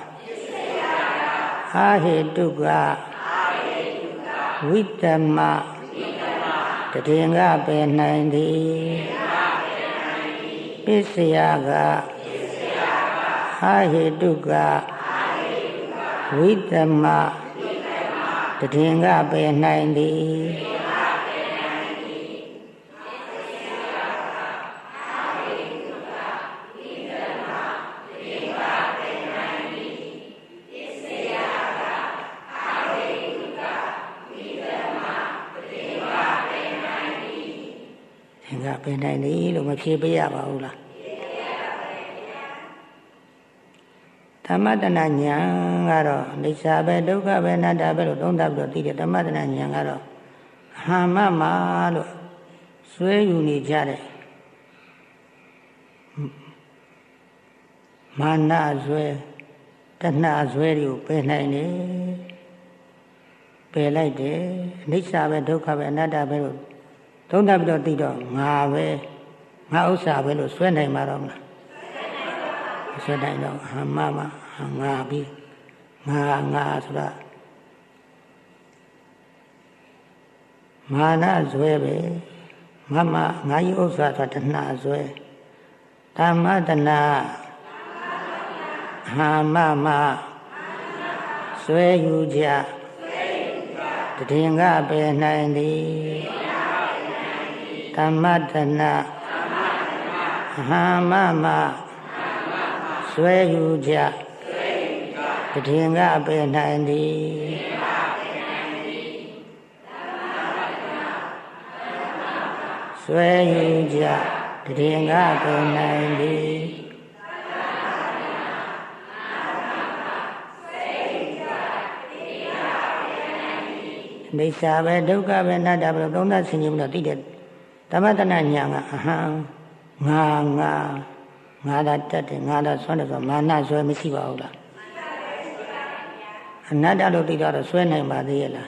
အာဟေတုကဝိတ္တမတည်ငါပယ်နိုင်သည်ပစ္စယကအာဟေတုကဝိတ္တမတည်ငါပယ်နိုင်သည်ပင်နိုင်တယ်လို့မဖြေပေးရပါဘူးလားဓမ္မတဏဉာဏ်ကတော့အိစ္ဆာပဲဒုက္ခပဲအနတ္တပဲလို့သုံးသပ်ပြီးတော့သိတယ်ဓမ္မတဏဉာဏ်ကတော့ဟမ္မမလို့ဆွဲယူနေကြတဲ့မာနဆွဲတဏှာဆွဲတွေကိုပယ်နိုင်တယ်ပယ်လိုက်တယ်အိစ္ဆာပဲဒုက္ခပဲအနတ္တပဲလို့သုံးသပ်ပြီးတော့သိတော့ငါပဲငါဥစ္စာပဲလို့ဆွဲနိုင်မှာတော့မလားဆွဲနိုင်တော့ဟမ္မမငါပြီးငါဆိုတာမာနဇွဲပဲမမငါဤဥစ္စာဆိုတာတဏှာဇွဲဓမ္မတဏှာဟမ္မမဆွဲယူကြတည်ငါပယ်နိုင်သည်ဓမ္မတဏဟမမဆွဲယူကြတည်ငါပယ်နိုင်သည်ဆွဲယူကြတည်ငါပယ်နိုင်သည်အိစ္ဆာပဲဒုက္ခပဲအနတ္တပဲသုံးသပ်ဆင်ခြင်ပြီးတော့သိတဲ့ဓမ္မတဏဉာဏ်ကအဟံငါသာတတ်တယ်ငါသာဆွမ်းတယ်ဆိုမာနဆွဲမရှိပါဘူးလားအနတ္တလို့သိတော့ဆွဲနိုင်ပါသေးရဲ့လား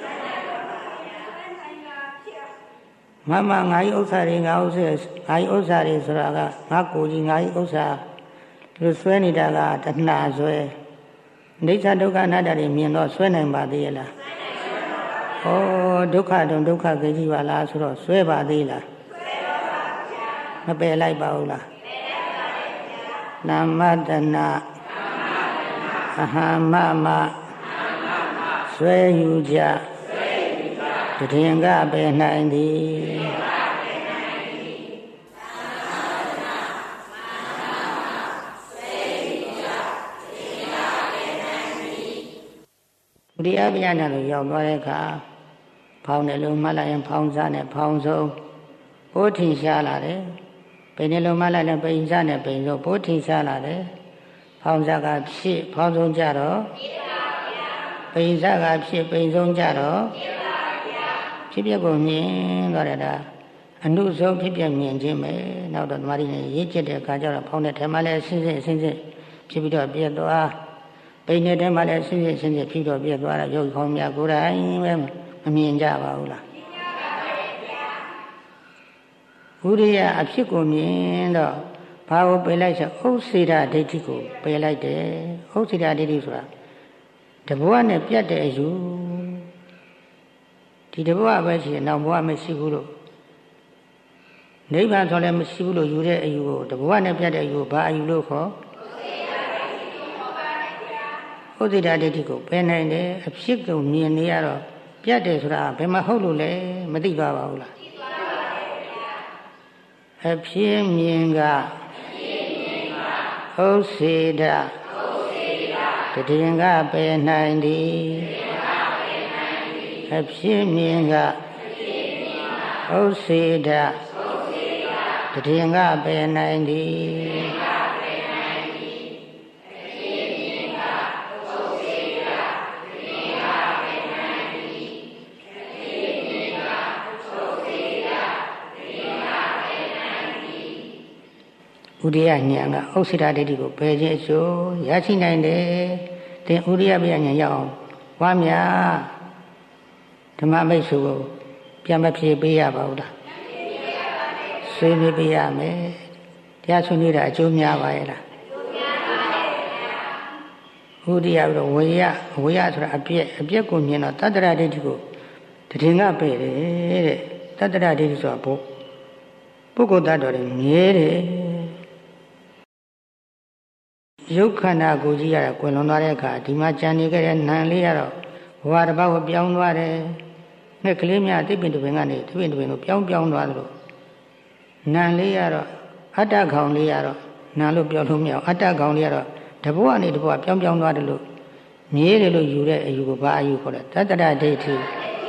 မမငါဤဥစ္စာတွေငါဥစ္စာတွေဆိုတာကငါကိုယ်ကြီးငါဤဥစ္စာလို့ဆွဲနေတာကတဏှာဆွဲအိစ္ဆာဒုက္ခအနတ္တတွေမြင်တော့ဆွဲနိုင်ပါသေးရဲ့လားဩဒုက္ခတုံဒုက္ခကိကြီးပါလားဆိုတော့ဆွဲပါသေးလားမပယ်လိုက်ပါဘူးလားနာမတဏအဟမမဆွဲယူကြတည်ငါပယ်နိုင်သည်ဒီအပယနာလို့ရောက်သွားတဲ့အခါဖောင်းတယ်လို့မှတ်လိုက်ရင်ဖောင်းစားနဲ့ဖောင်းဆုံးဘိုးထင်ရှားလာတယ်ပိန်တယ်လို့မှတ်လိုက်ရင်ပိန်စားနဲ့ပိန်ဆုံးဘိုးထင်ရှားလာတယ်ဖောင်းစားကဖြစ်ဖောင်းဆုံးကြတော့ပိန်စားကဖြစ်ပိန်ဆုံးကြတော့ဖြစ်ပြကိုမြင်သွားတယ်ဒါအနုဆုံးဖြစ်ပြမြင်ခြင်းပဲနောက်တော့ဓမ္မရည်နဲ့ရေးချစ်တဲ့အခါကျတော့ဖောင်းတဲ့ထဲမှာလည်းအစဉ်စဉ်ဖြစ်ပြီးတော့ပြည့်သွားပိန်တဲ့ထဲမှာလည်းအစဉ်စဉ်ဖြစ်တော့ပြည့်သွားတာရုပ်ခေါင်းများကိုယ်တိုင်ပဲမမြင်ကြပါဘူးလားဥရိယအဖြစ်ကိုမြင်တော့ဘာကိုပယ်လိုက်ဆိုဥစ္စေတဒိဋ္ဌိကိုပယ်လိုက်တယ်ဥစ္စေတဒိဋ္ဌိဆိုတာတဘဝနဲ့ပြတ်တဲ့အယူဒီတဘဝပဲရှိရင်နောက်ဘဝမရှိဘူးလို့နိဗ္ဗာန်ဆိုလည်းမရှိဘူးလို့ယူတဲ့အယူကိုတဘဝနဲ့ပြတ်တဲ့အယူကိုဘာအယူလို့ခေါ်ဥစ္စေတဒိဋ္ဌိကိုပယ်နိုင်တယ်အဖြစ်ကိုမြင်နေရတော့ပြတ်တယ်ဆိုတာဘယ်မှာဟုတ်လို့လဲမသိပါဘူးလားအဖြစ်မြင်ကဥစ္စေတတည်ငါပယ်နိုင်သည်အဖြစ်မြင်ကဥစ္စေတတည်ငါပယ်နိုင်သည်ဥရိယဉာဏ်ကဥစ္စေတဒိဋ္ဌိကိုပယ်ခြင်းအကျိုးရရှိနိုင်တယ်သင်ဥရိယပညာဉာဏ်ရောက်အောင်ဝါများဓမ္မမိတ်ဆွေကိုပြန်မဖြေပေးရပါဘူးလားဆွေးနွေးပေးရမယ်တရားဆွေးနွေးတာအကျိုးများပါရဲ့လားဥရိယပြီးတော့ဝေယဆိုတာအပြက်ကိုမြင်တော့တတ္တရဒိဋ္ဌိကိုတည်ငါပယ်တယ်တဲ့တတ္တရဒိဋ္ဌိဆိုတာပုဂ္ဂိုလ်တ attva တွေမြဲတယ်ရုပ်ခန္ဓာကိုယ်ကြီးရတာကွယ်လွန်သွားတဲ့အခါဒီမှာကြံနေခဲ့တဲ့နာမ်လေးရတော့ဘဝတစ်ပါးကိုပြောင်းသွားတယ်ငှက်ကလေးများတိပ္ပင်တပင်ကနေတိပ္ပင်တပင်ကိုပြောင်းသွားသလိုနာမ်လေးရတော့အတ္တခေါင်လေးရတော့နာမ်လို့ပြောလို့မရအောင်အတ္တခေါင်လေးရတော့တဘဝနေတဘဝပြောင်းသွားတယ်လို့မြဲတယ်လို့ယူတဲ့အယူကိုဘာအယူခေါ်လဲတတ္တရဒိဋ္ဌိ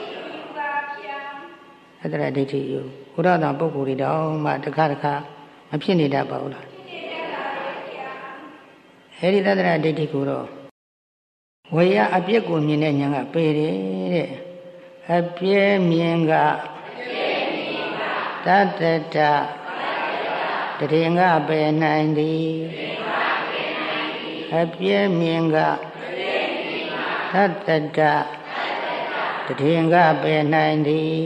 တတ္တရဒိဋ္ဌိယူဘုရားတော်ပုဂ္ဂိုလ်တွေတောင်မှတစ်ခါမဖြစ်နေတတ်ပါဘူးလားအဲဒီတတ္တရဒိဋ္ဌိကိုတော့ဝေယအပြစ်ကိုမြင်တဲ့ဉာဏ်ကပယ်တယ်တဲ့အပြည့်မြင်ကတတ္တတတည်ငါပယ်နိုင်သည်အပြည့်မြင်ကတတ္တတတည်ငါပယ်နိုင်သည်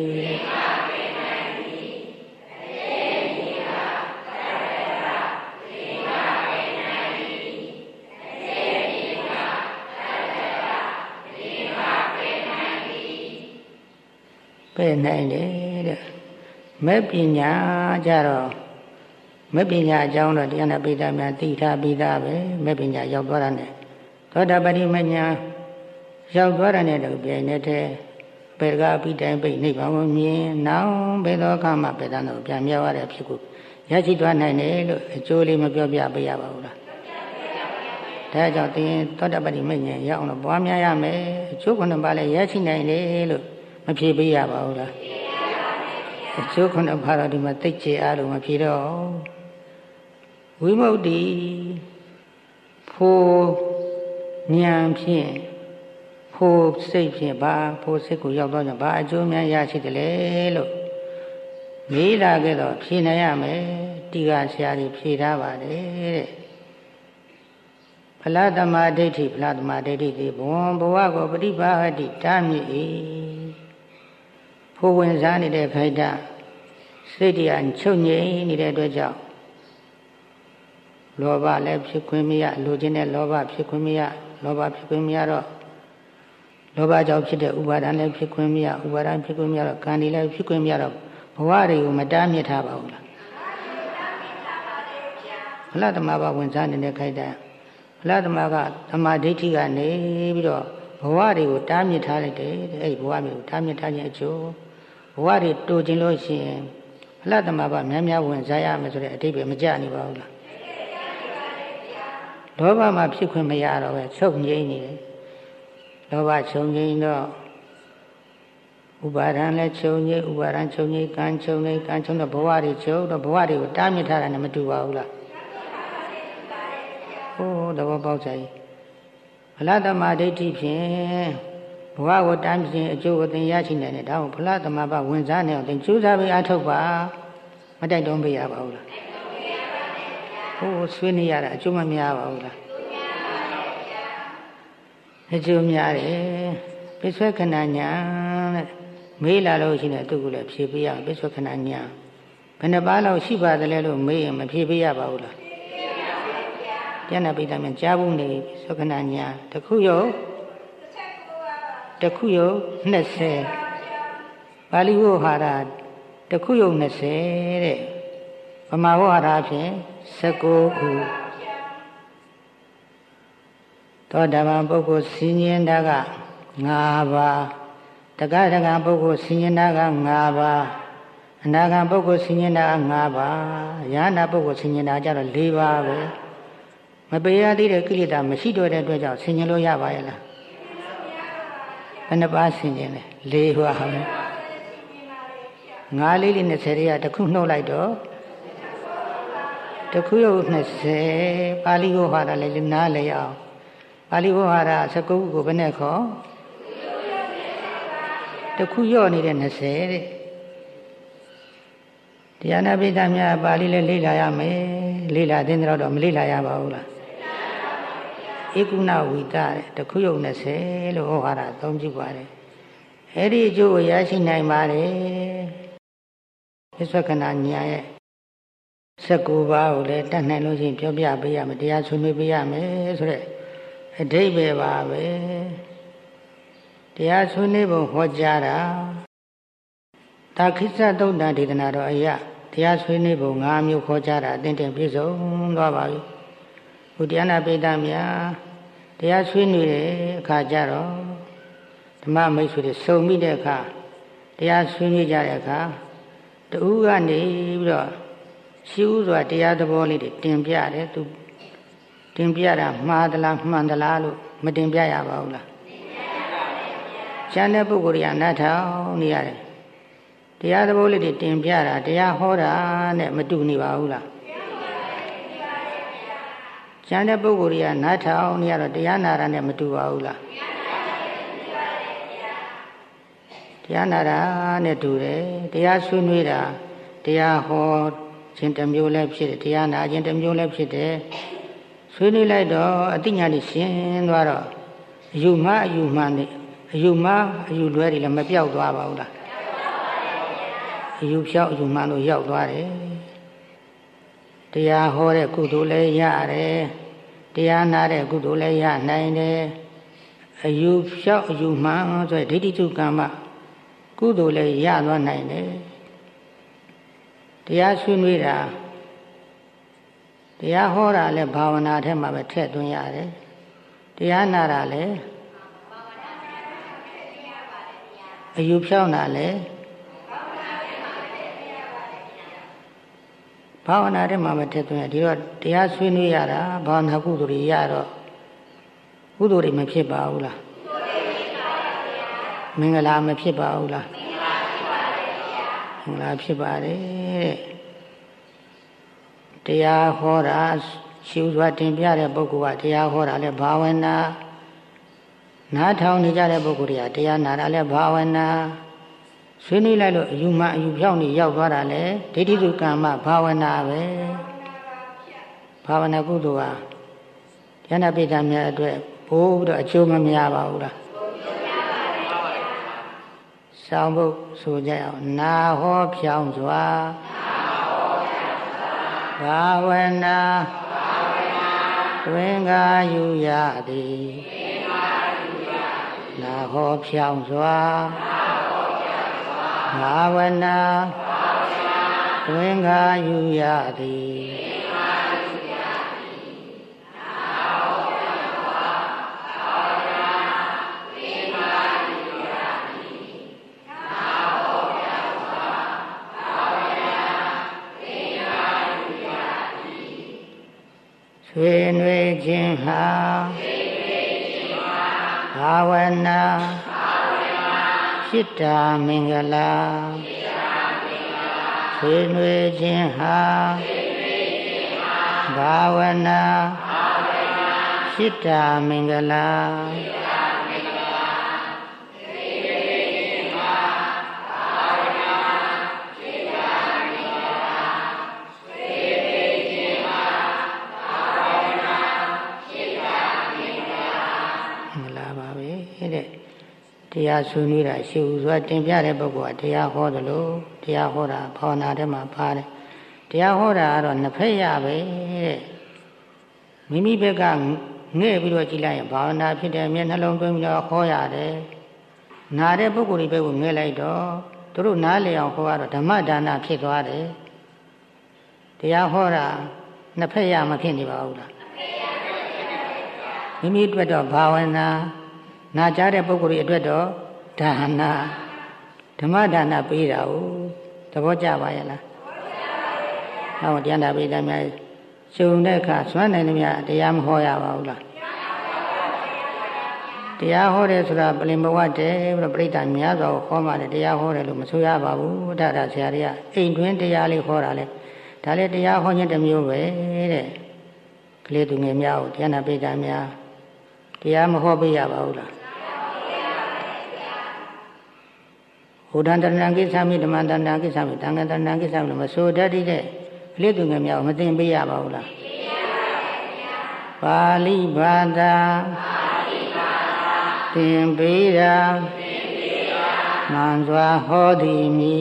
ပယ်နိုင်တယ်တဲ့မဲ့ပညာကြတော့မဲ့ပညာအကြောင်းတော့တရားနာပိဋကများသိထားပြီးသားပဲမဲ့ပညာရောက်သွားတာနဲ့သောတာပတိမညာရောက်သွားတာနဲ့တော့ပြိုင်နေတဲ့ပေကပိတိုင်းပိနိဗ္ဗာန်ကိုမြင်နောင်ဘယ်သောအခါမှပေတံတော့ပြန်မြောက်ရတဲ့အဖြစ်ကိုရရှိသွားနိုင်တယ်လို့အကျိုးလေးမပြောပြပေးရပါဘူးလားဒါကြောင့်သင်သောတာပတိမညာရောက်အောင်ပွားများရမယ်အကျိုးခုနှစ်ပါးလည်းရရှိနိုင်တယ်လို့မဖြေပေးရပါဘူးလားအကျိုးခုနှစ်ပါးတော့ဒီမှာသိချေအားလို့မဖြေတော့ဝိမု ക്തി ဖို့ဉာဏ်ဖြင့်ဖို့စိတ်ဖြင့်ဘာဖို့စိတ်ကိုရောက်တော့ကြဘာအကျိုးများရရှိတယ်လဲလို့မေးလာခဲ့တော့ဖြေနိုင်ရမယ်တိကဆရာကြီးဖြေထားပါတယ်တဲ့ဖလားသမဒိဋ္ဌိဖလားသမဒိဋ္ဌိဒီဘဝကိုပฏิပါဟတိတားမြစ်၏ဖို့ဝင်စားနေတဲ့ခိုက်တာစိတ်တရားချုပ်ငြိမ်နေတဲ့အတွက်ကြောင့်လောဘလည်းဖြစ်ခွင့်မရလိုချင်တဲ့လောဘဖြစ်ခွင့်မရလောဘဖြစ်ခွင့်မရတော့လောဘကြောင့်ဖြစ်တဲ့ဥပါဒံလည်းဖြစ်ခွင့်မရဥပါဒံဖြစ်ခွင့်မရတော့ကံဒီလည်းဖြစ်ခွင့်မရတော့ဘဝတွေကိုမတားမြစ်ထားပါဘူးလားဖလားသမဘာဝင်စားနေတဲ့ခိုက်တာဖလားသမကသမာဓိဋ္ဌိကနေပြီးတော့ဘဝတွေကိုတားမြစ်ထားလိုက်တယ်အဲ့ဒီဘဝမျိုးတားမြစ်ထားခြင်းအကျိုးဘဝတွေတိုးခြင်းလို့ရှိရင်ဖလားသမဘာများများဝင်စားရမယ်ဆိုတဲ့အဓိပ္ပာယ်မကျနေပါဘူးလားလောဘမှာဖြစ်ခွင့်မရတော့ပဲချုပ်ငြိမ့်နေတယ်လောဘချုပ်ငြိမ့်တော့ဥပါဒံလည်းချုပ်ငြိမ့်ဥပါဒံချုပ်ငြိမ့်ကံချုပ်ငြိမ့်ကံချုပ်တော့ဘဝတွေချုပ်တော့ဘဝတွေကိုတားမြစ်ထားတာနဲ့မတူပါဘူးလားဟိုးသဘောပေါက်ကြ၏ဖလားသမဒိဋ္ဌိဖြင့်ဘဝကိုတားမြစ်ခြင်းအကျိုးအသင်ရရှိနိုင်တယ်ဒါကိုဖလားသမဘဝင်စားနေအောင်သင်ကြိုးစားပြီးအားထုတ်ပါမတိုက်တွန်းပေးရပါဘူးလားဟိုးဆွေးနေရတာအကျိုးမများပါဘူးလားအကျိုးများတယ်ပိဿဝခဏညာတဲ့မေးလာလို့ရှိရင်သူ့ကိုလည်းဖြေပေးရပိဿဝခဏညာဘယ်နှပါးလောက်ရှိပါတယ်လဲလို့မေးရင်မဖြေပေးရပါဘူးလားကျန်တဲ့ပိဋကမြတ်ကြားဘူးနေသုခဏညာတစ်ခုယုတ်20ပါဠိဝဟာရတစ်ခုယုတ်20တဲ့ဗမာဝဟာရဖြင့်19ခုသောတာပန်ပုဂ္ဂိုလ်ဆင်းရဲတာက5ပါးတက္ကရာပုဂ္ဂိုလ်ဆင်းရဲတာက5ပါးအနာဂံပုဂ္ဂိုလ်ဆင်းရဲတာက5ပါးယန္တာပုဂ္ဂိုလ်ဆင်းရဲတာကြတော့4ပါးပဲမပေရသေးတဲ့ကိလေသာမရှိတော့တဲ့အတွက်ကြောင့်ဆင်ញင်လို့ရပါရဲ့လားဘယ်နှပါးဆင်ញင်လဲ4ပါးဟုတ်လား5လေး20တွေကတစ်ခုနှုတ်လိုက်တော့တစ်ခုယုတ်20ပါဠိဝဟာရလည်းနားလည်အောင်ပါဠိဝဟာရ19ခုကိုဘယ်နဲ့ခေါ်တစ်ခုယော့နေတဲ့20တဲ့တရားနာပိဋကများပါဠိလည်းလေ့လာရမယ်လေ့လာတဲ့တော့မလေ့လာရပါဘူးလားဧကုဏဝိတတဲ့တခုယုံ20လို့ဟောတာသုံးကြည့်ပါတယ်အဲ့ဒီအကျိုးကိုရရှိနိုင်ပါတယ်သစ္စာကနာညာရဲ့19ပါးကိုလည်းတတ်နိုင်လို့ရှိရင်ပြောပြပေးရမယ်တရားဆွေးနွေးပေးရမယ်ဆိုတဲ့အဓိပ္ပာယ်ပါပဲတရားဆွေးနွေးပုံဟောကြားတာတာခိစ္စသုတ်တံဒေသနာတော်အရာတရားဆွေးနွေးပုံ5မျိုးခေါ်ကြတာအတင်းတင်ပြည့်စုံသွားပါပြီဘုရားနာပိဋကများတရားဆွေးနွေးတဲ့အခါကျတော့ဓမ္မမိတ်ဆွေတွေစုံမိတဲ့အခါတရားဆွေးနွေးကြတဲ့အခါတူကနေပြီးတော့ရှိဥစွာတရားသဘောလေးတွေတင်ပြတယ်သူတင်ပြတာမှားသလားမှန်သလားလို့မတင်ပြရပါဘူးလားကျန်တဲ့ပုဂ္ဂိုလ်တွေကနားထောင်နေရတယ်တရားသဘောလေးတွေတင်ပြတာတရားဟောတာနဲ့မတူနေပါဘူးလားကျန်တဲ့ပုဂ္ဂိုလ်တွေကနားထောင်နေရတော့တရားနာတာနဲ့မတူပါဘူးလားတရားနာတာနဲ့တူတယ်တရားဆွေးနွေးတာတရားဟောခြင်းတစ်မျိုးလည်းဖြစ်တယ်တရားနာခြင်းတစ်မျိုးလည်းဖြစ်တယ်ဆွေးနွေးလိုက်တော့အတိညာဏ်ရှင်းသွားတော့အယူမှားအယူမှန်တွေအယူမှားအယူလွဲတွေလည်းမပြောက်သွားပါဘူးလားအယူဖြောက်အယူမှန်လို့ရောက်သွားတယ်တရားဟောတဲ့ကုသိုလ်လည်းရတယ်တရားနာတဲ့ကုသိုလ်လည်းရနိုင်တယ်အယူဖြောက်အယူမှန်ဆိုတဲ့ဒိဋ္ဌိတုကမ္မကုသိုလ်လည်းရသွားနိုင်တယ်တရားဆွေးနွေးတာတရားဟောတာလည်းဘာဝနာထဲမှာပဲထည့်သွင်းရတယ်တရားနာတာလည်းအယူဖြောက်တာလည်းဘာဝနာထဲမှာပဲထည့်သွင်းရဒီတော့တရားဆွေးနွေးရတာဘာဝနာကုသိုလ်တွေရတော့ကုသိုလ်တွေမဖြစ်ပါဘူးလားမင်္ဂလာမဖြစ်ပါဘူးလားမင်္ဂလာဖြစ်ပါတယ်တရားဟောတာရှုစွာတင်ပြတဲ့ပုဂ္ဂိုလ်ကတရားဟောတာလဲဘာဝနာနားထောင်နေကြတဲ့ပုဂ္ဂိုလ်တွေကတရားနာတာလဲဘာဝနာဆွေးနွေးလိုက်လို့အယူမှအယူဖြောင်းနေရောက်သွားတာလဲဒိဋ္ဌိတုကမ္မဘာဝနာပဲဘာဝနာကုသိုလ်ဟာဉာဏ်ပိဋကများအတွက်ဘိုးပြီးတော့အကျိုးမများပါဘူးလားဆောင်းဖို့ဆိုကြအောင်နာဟောဖြောင်းစွာဘာဝနာတွင်္ဂါယူရသည်နာဟောဖြောင်းစွာဘာဝနာတွင်္ဂါယူရသည်ဆွေနွေးခြင်းဟာဘာဝနာဖြစ်တာမင်္ဂလာဆွေနွေးခြင်းဟာဘာဝနာဖြစ်တာမင်္ဂလာတတရားဆွေးနွေးတာရှိဦးစွာတင်ပြတဲ့ပုဂ္ဂိုလ်ကတရားဟောတယ်လို့တရားဟောတာဘာဝနာထဲမှာပါတယ်တရားဟောတာကတော့နှစ်ဖက်ရပဲတဲ့မိမိဘက်ကငဲ့ပြီးတော့ကြည့်လိုက်ရင်ဘာဝနာဖြစ်တယ်မျက်နှလုံးသွင်းပြီးတော့ဟောရတယ်နာတဲ့ပုဂ္ဂိုလ်တွေဘက်ကိုငဲ့လိုက်တော့သူတို့နားလည်အောင်ဟောရတော့ဓမ္မဒါနဖြစ်သွားတယ်တရားဟောတာနှစ်ဖက်ရမဖြစ်နေပါဘူးလားမိမိအတွက်တော့ဘာဝနာနာကြားတဲ့ပုဂ္ဂိုလ်တွေအတွက်တော့ဒါနဓမ္မဒါနပေးတာကိုသဘောကျပါရဲ့လားဟောတရားနာပေးတယ်များရှင်တဲ့အခါစွမ်းနိုင်တယ်များတရားမဟောရပါဘူးလားတရားဟောတယ်ဆိုတာပလင်ဘဝတည်းပြီးတော့ပြိဋ္ဌာန်များစွာကိုဟောမှလည်းတရားဟောတယ်လို့မဆိုရပါဘူးဒါဆရာတွေကအိမ်တွင်းတရားလေးဟောတာလေဒါလည်းတရားဟောခြင်းတစ်မျိုးပဲတဲ့ကလေးသူငယ်များကိုတရားနာပိဋကများတရားမဟောပေးရပါဘူးလားဟောဒန္တရဏကိစ္စမိဓမ္မတန္တကိစ္စမိတန်ခါတန္တကိစ္စမိမဆိုတတ်တဲ့ကလေးသူငယ်များကိုမသိပေးရပါဘူးလားပါဠိဘာသာသင်ပေးတာမှန်စွာဟောသည်မီ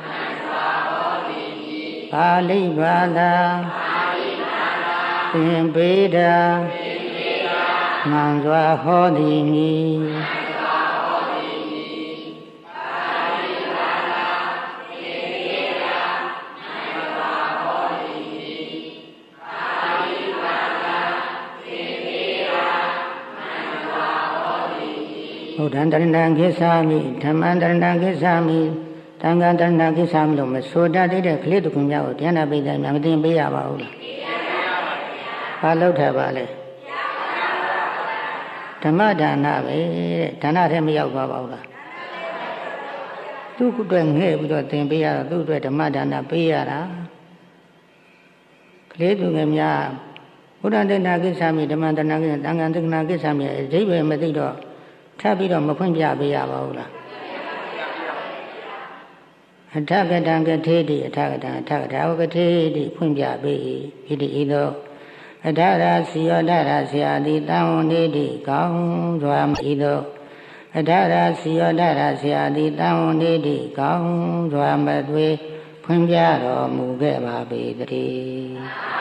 ပါဠိဘာသာသင်ပေးတာမှန်စွာဟောသည်မီဘုဒ္ဓံတရဏံကိစ္ဆာမိဓမ္မံတရဏံကိစ္ဆာမိသံဃံတရဏံကိစ္ဆာမိလို့မဆိုတတ်တဲ့ကလေးသူခင်များကိုတရားနာပိဋကများမသိပေးရပါဘူးလားဘာလို့ထားပါလဲဓမ္မဒါနပဲတဲ့ဒါနထဲမရောက်ပါဘူးလားသူ့အတွက်ငဲ့ပြီးတော့သင်ပေးရတော့သူ့အတွက်ဓမ္မဒါနပေးရတာကလေးသူငယ်များဘုဒ္ဓံတရဏကိစ္ဆာမိဓမ္မံတရဏကိစ္ဆာသံဃံတရဏကိစ္ဆာမိအဓိပ္ပာယ်မသိတော့ထပ်ပြီးတော့မဖွင့်ပြပေးရပါဘူးလားအထကတံကထေတိအထကတံအထကထာဝကထေတိဖွင့်ပြပေးဣတိဤသို့အထရာစီယောဒရာဆရာတိတံဝန္တိတိကောင်းစွာဤသို့အထရာစီယောဒရာဆရာတိတံဝန္တိတိကောင်းစွာမသွေဖွင့်ပြတော်မူခဲ့ပါပေတည်း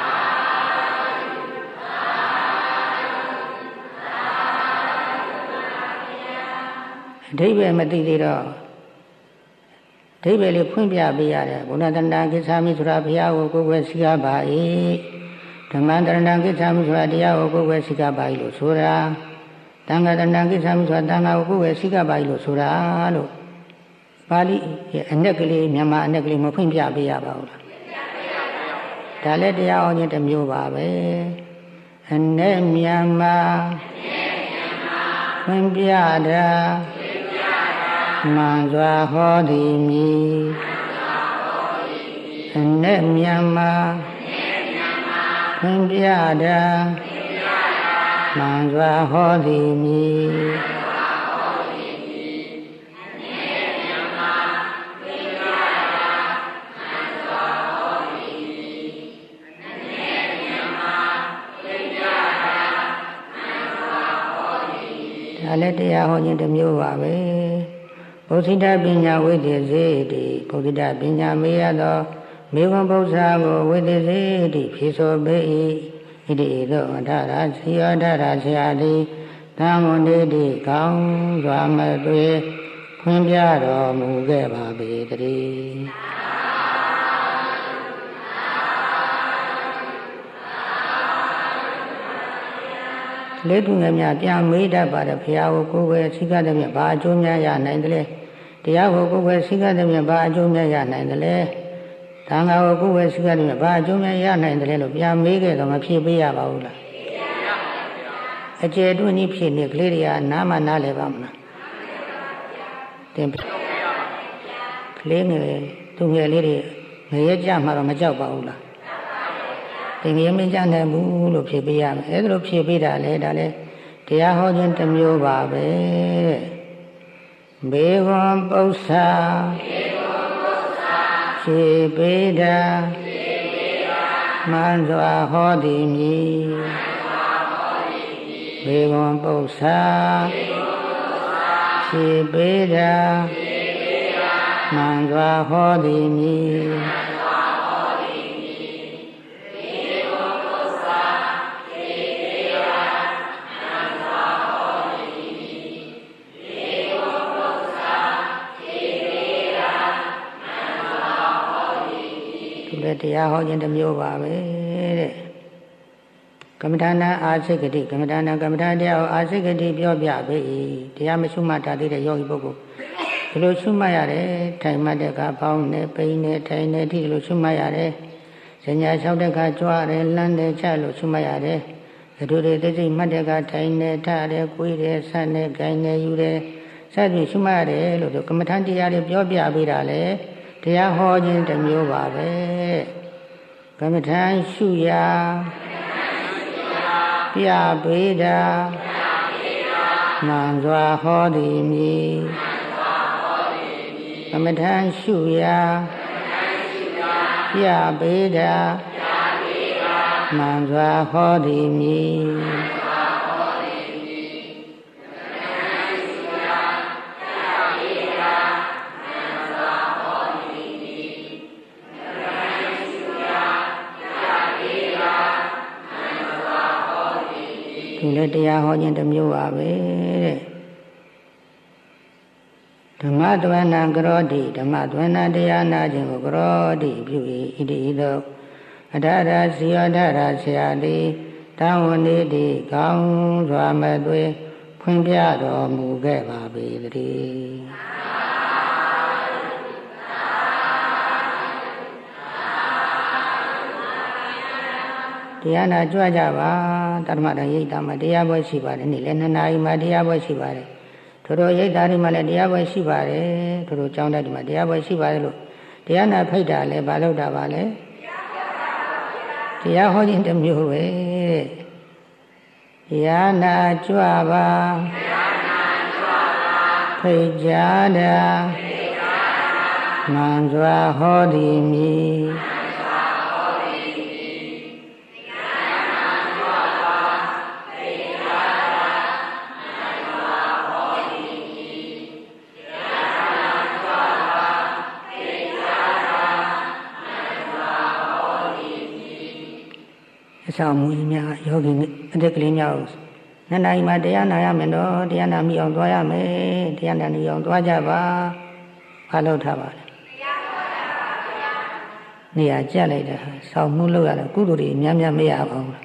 အဓိပ္ပာယ်မသိသေးတော့အဓိပ္ပာယ်လေးဖွင့်ပြပေးရတယ်ဘုရားတဏ္ဍာကိစ္ဆာမိဆိုတာဘုရားကိုကိုယ်ွယ်စီကားပါ၏ဓမ္မတဏ္ဍာကိစ္ဆာမိဆိုတာတရားကိုကိုယ်ွယ်စီကားပါ၏လို့ဆိုတာသံဃာတဏ္ဍာကိစ္ဆာမိဆိုတာသံဃာကိုကိုယ်ွယ်စီကားပါ၏လို့ဆိုတာလို့ပါဠိအ내ကလေးမြန်မာအ내ကလေးမဖွင့်ပြပေးရပါဘူးလားဒါလည်းတရားအောင်ခြင်းတစ်မျိုးပါပဲအ내မြန်မာဖွင့်ပြတာမှန်စွာဟောသည်မီအ내မြန်မာဖွင့်ပြတာမှန်စွာဟောသည်မီဒါလည်းတရားဟောခြင်းတစ်မျိုးပါပဲဘုဇိတပညာဝိသေစေတိဘုဇိတပညာမေးရသောမေဝံဘုရားကိုဝိသေစေတိဖြေဆိုပေ၏ဣတိသောအထရာစီယောထရာဆရာတိသံဝန္တိတိကောင်းစွာမသွေဖွင့်ပြတော်မူခဲ့ပါပေတည်းလေးသူငယ်များပြန်မေးတတ်ပါတယ်ဘုရားကိုကိုယ်ွယ်စိကတဲ့မြတ်ဘာအကျိုးများရနိုင်တယ်လဲတရားကိုကိုယ်ွယ်စိကတဲ့မြတ်ဘာအကျိုးများရနိုင်တယ်လဲသံဃာကိုကိုယ်ွယ်စိကတဲ့မြတ်ဘာအကျိုးများရနိုင်တယ်လဲလို့ပြန်မေးခဲ့တော့မဖြေပေးရပါဘူးလားအကျေတွင်းကြီးဖြေနေကလေးတွေကနားမနားလဲပါမလားတင်ကလေးငယ်သူငယ်လေးတွေငရဲကြမှာတော့မကြောက်ပါဘူးလားတင်ငရဲမကြနိုင်ဘူးလို့ဖြေပေးရမယ်အဲဒါလို့ဖြေပေးတာလေဒါလေတရားဟောခြင်းတစ်မျိုးပါပဲဘေဝံပု္ပ္ပာဖြေပေးတာမှန်စွာဟောသည်မည်ဘေဝံပု္ပ္ပာဖြဖြေပေးတာမှန်စွာဟောသည်မည်တရားဟောခြင်းတစ်မျိုးပါပဲတဲ့ကမ္မဋ္ဌာန်းအာစိကတိကမ္မဋ္ဌာန်းကမ္မဋ္ဌာန်းတရားကိုအာစိကတိပြောပြပေ၏တရားမရှုမှတ်တတ်သေးတဲ့ယောဂီပုဂ္ဂိုလ်ဒီလိုရှုမှတ်ရတယ်ထိုင်မှတ်တဲ့အခါပေါင်းနေပိန်နေထိုင်နေဒီလိုရှုမှတ်ရတယ်ဇညာလျှောက်တဲ့အခါကြွားတယ်လမ်းတယ်ချလို့ရှုမှတ်ရတယ်ဒုတွေသိစိတ်မှတ်တဲ့အခါထိုင်နေထားတယ်ကိုယ်တယ်ဆန့်နေခိုင်းနေယူတယ်စသဖြင့်ရှုမှတ်ရတယ်လို့ကမ္မဋ္ဌာန်းတရားတွေပြောပြပေးတာလေတရားဟောခြင်းတစ်မျိုးပါပဲကမ္မဋ္ဌာန်းရှုရာပြပေးတာမှန်စွာဟောသည်မည်ကမ္မဋ္ဌာန်းရှုရာပြပေးတာမှန်စွာဟောသည်မည်ဒီလည်းတရားဟောခြင်းတစ်မျိုးပါပဲတဲ့ဓမ္မတဝနံကရောတိဓမ္မတဝနံတရားနာခြင်းကိုကရောတိပြု၏ဣတိသောအထရာစီယောထရာဆရာသည်တံဝနေတိကောင်းစွာမသွေဖွင့်ပြတော်မူခဲ့ပါပေတည်းတရားနာကြွကြပါတမ္မတရိပ်တာမှာတရားပွဲရှိပါတယ်နေ့လည်း2 နာရီမှာတရားပွဲရှိပါတယ်ထို့သောရိပ်တာတွေမှာလည်းတရားပွဲရှိပါတယ်ထို့သောကျောင်းတက်တွေမှာတရားပွဲရှိပါတယ်လို့တရားနာဖိတ်တာလည်းဘာလို့တာပါလဲတရားဟောခြင်းတစ်မျိုးပဲတရားနာကြွပါဖိတ်ကြတာမှန်စွာဟောသည်မည်အဆောင်မူကြီးများယောဂီအတက်ကလေးများ2 နာရီမှတရားနာရမယ်တော့တရားနာမိအောင်သွားရမယ်တရားနာမိအောင်သွားကြပါဘာလို့ထားပါလဲနေရာကြက်လိုက်တာဆောင်မှုလို့ရတယ်ကုသိုလ်တွေများများမရပါဘူး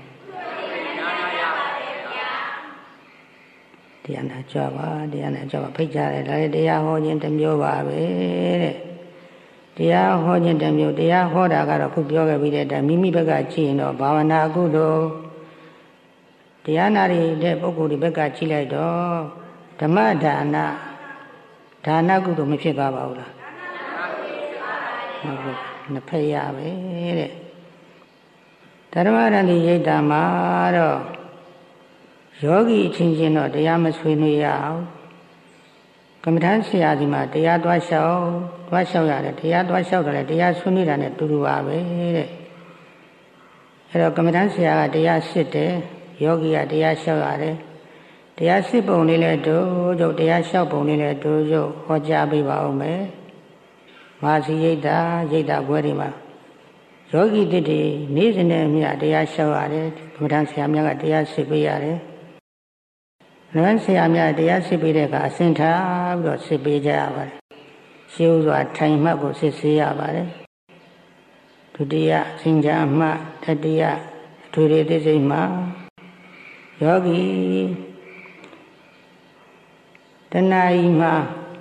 တရားနာကြပါတရားနာကြပါဖိတ်ကြတယ်ဒါလည်းတရားဟောခြင်းတစ်မျိုးပါပဲတဲ့တရားဟောခြင်းတစ်မျိုးတရားဟောတာကတော့ခုပြောခဲ့ပြီးတဲ့ဒါမိမိဘက်ကကြည့်ရင်တော့ဘာဝနာကုသိုလ်တရားနာတဲ့ပုဂ္ဂိုလ်ဒီဘက်ကကြည့်လိုက်တော့ဓမ္မဒါနကုသိုလ်မဖြစ်ပါဘူးလားဟုတ်ကဲ့နှစ်ဖက်ရပဲတဲ့ဓမ္မရဏိရိတ်တာမှာတော့ယောဂီအချင်းချင်းတော့တရားမဆွေးနွေးရအောင်ကမ္မဋ္ဌာန်းဆရာကြီးမှာတရားသွားလျှောက်ရတယ်တရားသွားလျှောက်တယ်တရားဆွေးနွေးတာနဲ့တူတူပါပဲတဲ့အဲတော့ကမ္မဋ္ဌာန်းဆရာကတရားစစ်တယ်ယောဂီကတရားလျှောက်ရတယ်တရားစစ်ပုံလေးလည်းတို့ကျုပ်တရားလျှောက်ပုံလေးလည်းတို့ကျုပ်ဟောကြားပေးပါဦးမယ်မာစီရိတ်တာဘွဲတွေမှာယောဂီတစ်တွေနေ့စဉ်နဲ့မြတ်တရားလျှောက်ရတယ်ကမ္မဋ္ဌာန်းဆရာများကတရားစစ်ပေးရတယ်နန်းဆရာများတရားစစ်ပေးတဲ့အခါအစဉ်ထားပြီးတော့စစ်ပေးကြရပါတယ်ရှင်းဥစွာထိုင်မှတ်ကိုစစ်ဆေးရပါတယ်ဒုတိယစင်ကြအမှတ်တတိယအထွေထွေသိစိတ်မှာယောဂီတဏှာဤမှာ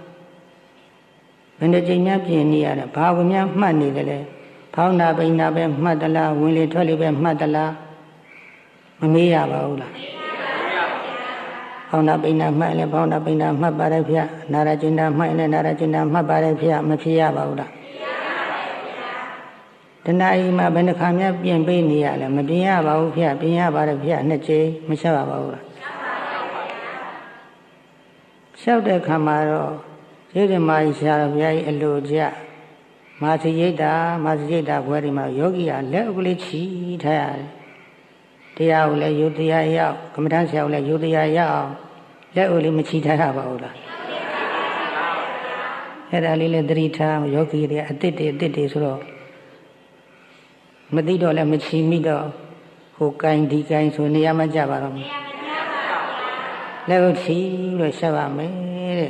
ဘယ်နှကြိမ်များပြင်နေရတာဘာဝင်များမှတ်နေတယ်လဲဖောင်းတာပိန်တာပဲမှတ်သလားဝင်လေထွက်လေပဲမှတ်သလားမမေးရပါဘူးလားဖောင်းတာပိန်တာမှတ်လဲဖောင်းတာပိန်တာမှတ်ပါတယ်ဗျနာရကျင်တာမှတ်လဲနာရကျင်တာမှတ်ပါတယ်ဗျမဖြစ်ရပါဘူးလားတဏှာဤမှာဘယ်နှခါများပြင်ပေးနေရလဲမပြင်ရပါဘူးဗျပြင်ရပါတယ်ဗျ2 ကြိမ်မချက်ပါဘူးလားလျှောက်တဲ့ခါမှာတော့ကျေးဇူးမာကြီးဆရာတော်ဘုရားကြီးအလိုကျမာစီရိတ်တာဘွဲဒီမှာယောဂီကလက်ဥကလေးချီထားရတယ်တရားကိုလည်းယုတ်တရားရောက်ကမ္မဋ္ဌာန်းဆရာကိုလည်းယုတ်တရားရအောင်လက်ဥလေးမချီထားရပါဘူးလားအဲ့ဒါလေးလည်းသတိထားယောဂီတွေအတစ်တွေဆိုတော့မသိတော့လည်းမချီမိတော့ဟိုကိုင်းဒီကိုင်းဆိုနေရာမကြပါတော့ဘူးလည်းကိုချီလို့ဆက်ပါမယ်တဲ့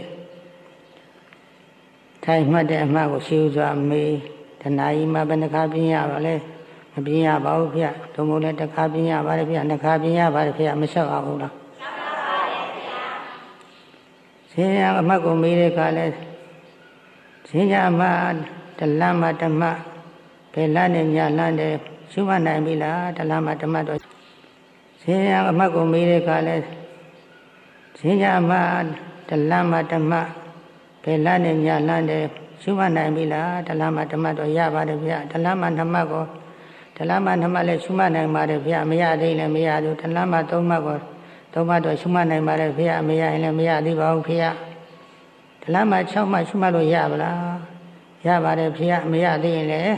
ထိုင်မှတ်တဲ့အမှတ်ကိုရှင်းစွာမေးတဏှာကြီးမှာဘယ်နှခါပြင်းရပါလဲမပြင်းရပါဘူးဖေ။ဒုံမို့လည်းတစ်ခါပြင်းရပါတယ်ဖေ။နှစ်ခါပြင်းရပါတယ်ဖေ။မဆက်ပါဘူးလားဆက်ပါပါတယ်ဖေ။ရှင်ရအမှတ်ကိုမေးတဲ့အခါလဲရှင်ရအမှတ်တလမ်းမှာဓမ္မဘယ်လမ်းနဲ့ညလမ်းနဲ့ရှုမှတ်နိုင်ပြီလားတလမ်းမှာဓမ္မတော့ရှင်ရအမှတ်ကိုမေးတဲ့အခါလဲရှင်ရအမှတ်တလမ်းမှာဓမ္မဘယ်လမ်းနဲ့ညလမ်းနဲ့ရှုမှတ်နိုင်ပြီလားတလမ်းမှာဓမ္မတော့ရပါတယ်ဗျာတလမ်းမှာဓမ္မကိုတလမ်းမှာဓမ္မလည်းရှုမှတ်နိုင်ပါတယ်ဗျာမရသေးလည်းမရဘူးတလမ်းမှာသုံးမှတ်ကိုသုံးမှတ်တော့ရှုမှတ်နိုင်ပါတယ်ဗျာမရရင်လည်းမရသေးပါဘူးဗျာတလမ်းမှာ6မှတ်ရှုမှတ်လို့ရပါလားရပါတယ်ဗျာမရသေးရင်လည်း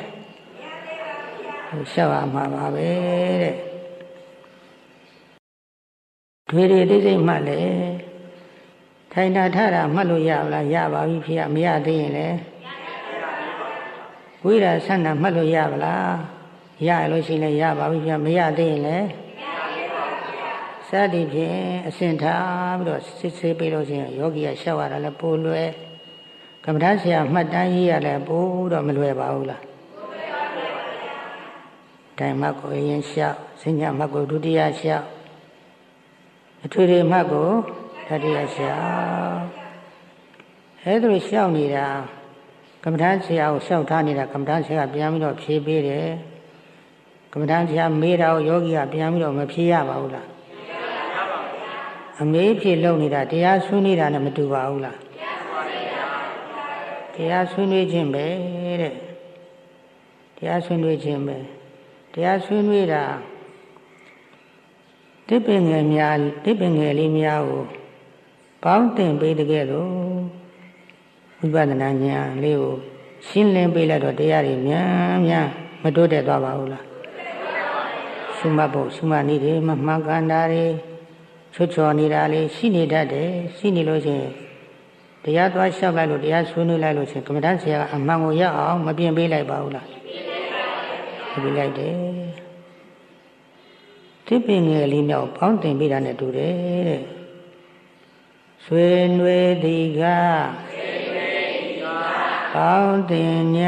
ရှောက်ရမှာပါပဲတဲ့တွေသိစိတ်မှတ်လေထိုင်တာထတာမှတ်လို့ရပါလားရပါပြီဖေ။မရသေးရင်လည်းဝိရာဆန္ဒမှတ်လို့ရပါလားရလို့ရှိရင်လည်းရပါပြီဖေ။မရသေးရင်လည်းစသည်ဖြင့်အစဉ်ထားပြီးတော့စစ်ဆေးပြီးလို့ရှိရင်ယောဂီကရှောက်ရတာလည်းပိုလွယ်ကမ္မထာဆရာမှတ်တမ်းရေးရလည်းပိုတော့မလွယ်ပါဘူးလားတိုင်မှတ်ကိုရင်ရှောက်စဉ္ညာမှတ်ကိုဒုတိယရှောက်အထွေထွေမှတ်ကိုတတိယရှောက်အဲဒါလိုရှောက်နေတာကမ္မထာဆရာကိုရှောက်ထားနေတာကမ္မထာဆရာပြန်ပြီးတော့ဖြေပေးတယ်ကမ္မထာဆရာမေးတာကိုယောဂီကပြန်ပြီးတော့မဖြေရပါဘူးလားအမေးဖြေလုပ်နေတာတရားဆွေးနေတာနဲ့မတူပါဘူးလားတရားဆွေးနွေးခြင်းပဲတဲ့တရားဆွေးနွေးခြင်းပဲတရားဆွေးနွေးတာတိပ္ပငယ်လေးများကိုပေါင်းတင်ပေးတကယ်လို့ဝိပဿနာဉာဏ်လေးကိုရှင်းလင်းပေးလိုက်တော့တရားတွေများမတိုးတက်သွားပါဘူးလားရှုမှတ်ဖို့ရှုမှတ်နည်းတွေမမှန်ကန်တာတွေချွတ်ချော်နေတာလေးရှိနေတတ်တယ်ရှိနေလို့ရှိရင်တရားသွားလျှောက်လိုက်လို့တရားဆွေးနွေးလိုက်လို့ရှိရင်ကမ္မဋ္ဌာန်းဆရာကအမှန်ကိုရအောင်မပြင်ပေးလိုက်ပါဘူးလားပြင်လိုက်တယ်တိပ္ပငယ်လေးများပေါင်းတင်ပေးတာနဲ့တူတယ်တဲ့ဆွေနွေသည်ကပေါင်းတင်ည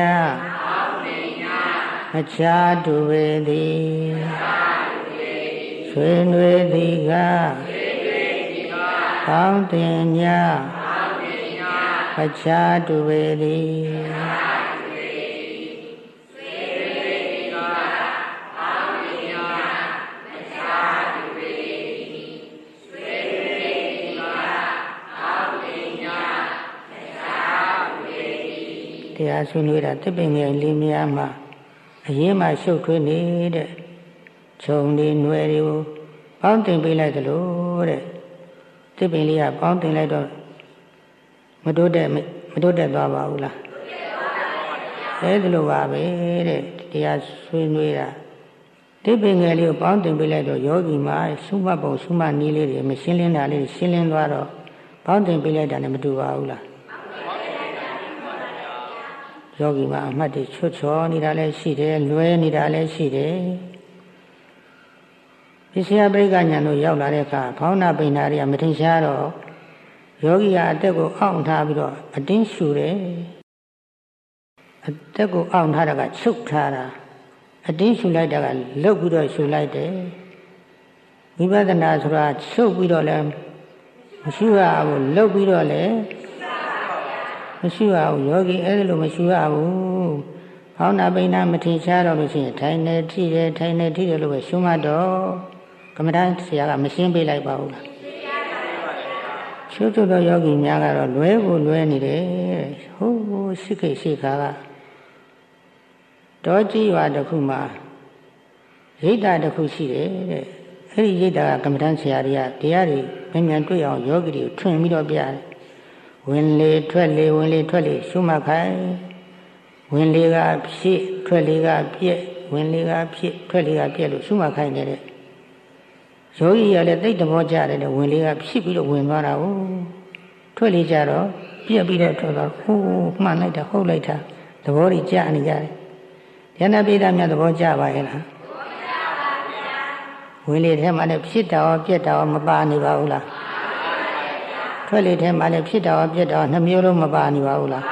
မချာတူပေသည်ဆွေနွေသည်ကပေါင်းတင်ညမချာတူပေသည်တရားဆွေးနွေးတာတစ်ပင်ငယ်လေးများမှာအရင်မှရှုပ်ထွေးနေတဲ့ခြုံတွေຫນွယ်တွေကိုပေါင်းတင်ပေးလိုက်သလိုတဲ့တစ်ပင်လေးကပေါင်းတင်လိုက်တော့မတိုးတက်သွားပါဘူးလားအဲဒီလိုပါပဲတဲ့တရားဆွေးနွေးတာတစ်ပင်ငယ်လေးကိုပေါင်းတင်ပေးလိုက်တော့ယောဂီမှာရှုမှတ်ပုံရှုမှတ်နည်းလေးတွေမရှင်းလင်းတာလေးရှင်းလင်းသွားတော့ပေါင်းတင်ပေးလိုက်တာနဲ့မတူပါဘူးလားယောဂီမှာအမှတ်တွေချွတ်ချော်နေတာလည်းရှိတယ်လွဲနေတာလည်းရှိတယ်ပစ္စယပရိက္ခဉာဏ်တို့ရောက်လာတဲ့အခါခေါင်းနာပိန်နာတွေကမထင်ရှားတော့ယောဂီကအတက်ကိုအောင့်ထားပြီးတော့အတင်းရှူတယ်အတက်ကိုအောင့်ထားတာကချုပ်ထားတာအတင်းရှူလိုက်တာကလှုပ်ပြီးတော့ရှူလိုက်တယ်ဝိပဿနာဆိုတာချုပ်ပြီးတော့လည်းမရှူရဘူးလှုပ်ပြီးတော့လည်းမရှိပါဘူးယောဂီအဲ့လိုမရှိပါဘူးခေါင်းနာပိန်နာမထင်ရှားတော့လို့ရှိရင်ထိုင်နေထိတယ်ထိုင်နေထိတယ်လို့ပဲရှုမှတ်တော့ကမ္မဋ္ဌာန်းဆရာကမရှင်းပေးလိုက်ပါဘူးလားရှုတော့ယောဂီများကတော့လွဲဖို့လွဲနေတယ်ဟိုးရှိခိရှိခါကတောကြီးရွာတစ်ခုမှာရိတ်တာတစ်ခုရှိတယ်တဲ့အဲ့ဒီရိတ်တာကကမ္မဋ္ဌာန်းဆရာတွေကတရားတွေမြန်တွေ့အောင်ယောဂီတွေကိုထွင်ပြီးတော့ပြတယ်ဝင်လေထွက်လေဝင်လေထွက်လေရှုမှတ်ခိုင်းဝင်လေကဖြစ်ထွက်လေကပြက်ဝင်လေကဖြစ်ထွက်လေကပြက်လို့ရှုမှတ်ခိုင်းနေတဲ့ယောဂီရလည်းသိတဲ့ဘောကြတယ်ဝင်လေကဖြစ်ပြီးတော့ဝင်သွားတာကိုထွက်လေကြတော့ပြက်ပြီးတော့ထွက်တော့ဟိုးမှန်လိုက်တာဟုတ်လိုက်တာသဘောကြီးကြားနေကြတယ်ဉာဏပိဋကများသဘောကျပါရဲ့လားဝင်လေထဲမှာလည်းဖြစ်တာရောပြက်တာရောမပါနေပါဘူးလားထွက်လေထဲမှာလည်းဖြစ်တာရောပြက်တာရောနှမျိုးလုံးမပါနေပါဘူးလား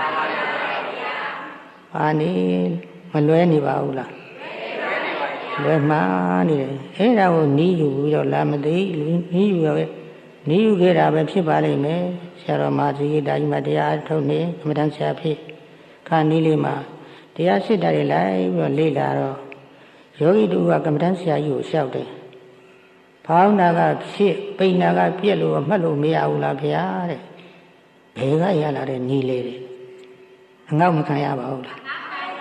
ပါနေမလွဲနေပါဘူးလားလွဲမှားနေတယ်အဲ့ဒါကိုနီးယူပြီးတော့လာမသိနီးယူရပဲနီးယူခဲ့တာပဲဖြစ်ပါလိမ့်မယ်ဆရာတော်မာသီတာကြီးမှာတရားထုတ်နေအမတန်ဆရာဖြစ်ခါနီးလေးမှာတရားစစ်တာတွေလိုက်ပြီးတော့လေ့လာတော့ယောဂီတူကကမ္မဋ္ဌာန်းဆရာကြီးကိုလျှောက်တယ်ဖောင်းနာကဖြစ်ပိန်နာကပြက်လို့မှတ်လို့မရဘူးလားဗျာတဲ့ဘယ်ကရလာတဲ့နီးလေးတဲ့အငေါ့မခံရပါဘူးလား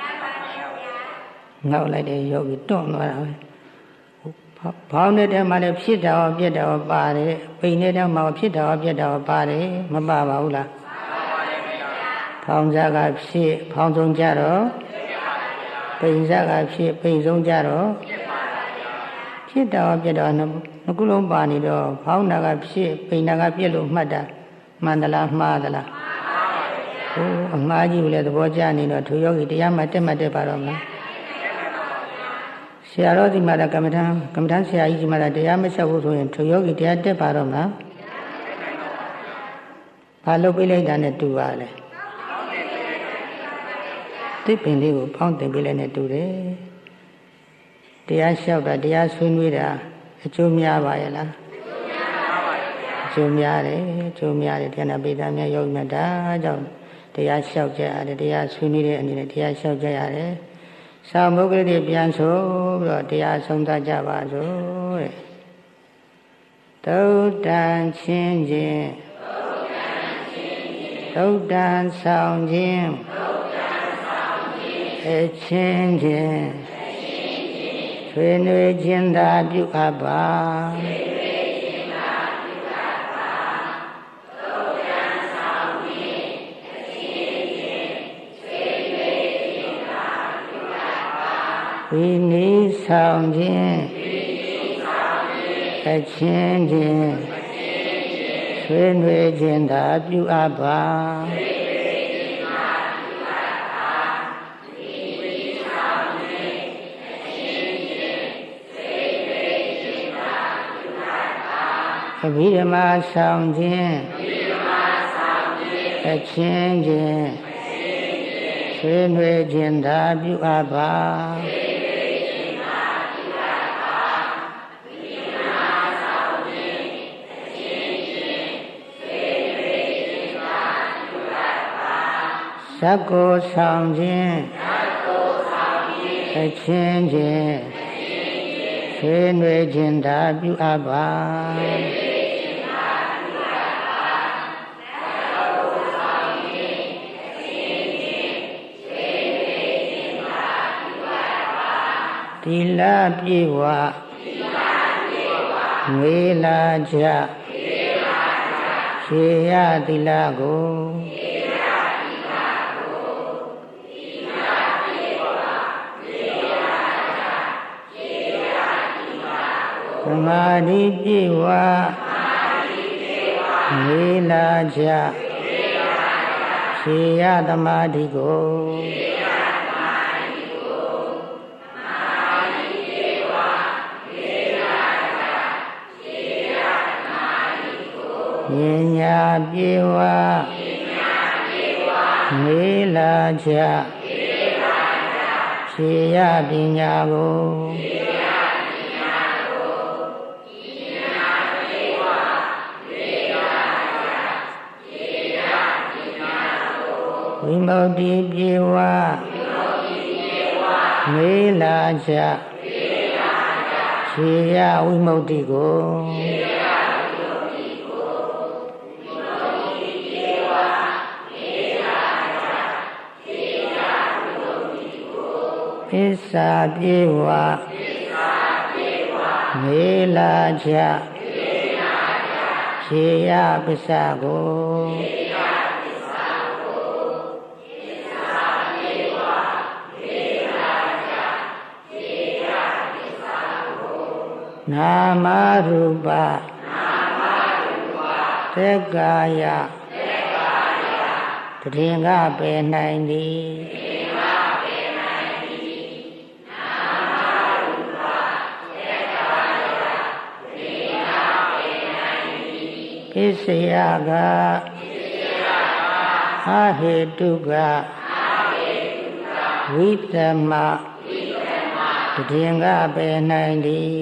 ငေါ့လိုက်တဲ့ယောဂီတွန့်သွားတာပဲဖောင်းတဲ့တဲမှာလည်းဖြစ်တာရောပြက်တာရောပါတယ်ပိန်တဲ့တဲမှာဖြစ်တာရောပြက်တာရောပါတယ်မပါပါဘူးလားဖောင်းစားကဖြစ်ဖောင်းဆုံးကြတော့ပိန်စားကဖြစ်ပိန်ဆုံးကြတော့ဖြစ်တာရောပြက်တာရောနှစ်ခုလုံးပါနေတော့ဖောင်းတာကဖြစ်ပိန်တာကပြက်လို့မှတ်တာမှန်သလားမှားသလားဟိုအမှားကြီးကိုလည်းသဘောကျနေတော့သူယောဂီတရားမှတက်မှတ်ပါတော့မလားဆရာတော်ဒီမှာကမ္မဋ္ဌာန်းဆရာကြီးဒီမှာတရားမလျှောက်ဘူးဆိုရင်သူယောဂီတရားတက်ပါတော့မလားဘာလုပ်ပေးလိုက်တာနဲ့တူပါလဲတိပင်လေးကိုဖောင်းတင်ပေးလိုက်နဲ့တူတယ်တရားလျှောက်တာတရားဆွေးနွေးတာအကျိုးများပါရဲ့လားအကျိုးများတယ်တရားနာပိဋကများယောဂီများဒါကြောင့်တရားလျှောက်ကြရတယ်တရားဆွေးနွေးတဲ့အနေနဲ့တရားလျှောက်ကြရတယ်သာမုဂ္ဂလိပြန်ဆိုပြီးတော့တရားဆုံးသတ်ကြပါစို့တဲ့သုတ်တန်ချင်းချင်းသုတ်တန်ဆောင်ခြင်းအချင်းချင်းဆွေးနွေးခြင်းသာပြုအပ်ပါဝိနည်းဆောင်ခြင်းအချင်းချင်းဆွေးနွေးခြင်းသာပြုအပ်ပါအဘိဓမ္မာဆောင်ခြင်းအချင်းချင်းဆွေးနွေးခြင်းသာပြုအပ်ပါဇဂ္ဂောဆောင်ခြင်းအချင်းချင်းဆွေးနွေးခြင်းသာပြုအပ်ပါသီလပြေဝငေလာကြခြေရသီလကိုသမာဓိပြေဝငေလာကြခြေရသမာဓိကိုပညာပြေဝငေလာကြခြေရပညာကိုဝိမု တ်တိပြေဝငေလာကြခြေရဝိမု တ်တိကိုပစ္စာပြေဝငေလာကြခြေရပစ္စာကိုနာမရူပသက္ကာယတည်ငါပယ်နိုင်သည်ပစ္စယကအဟေတုကဝိတ္တမတည်ငါပယ်နိုင်သည်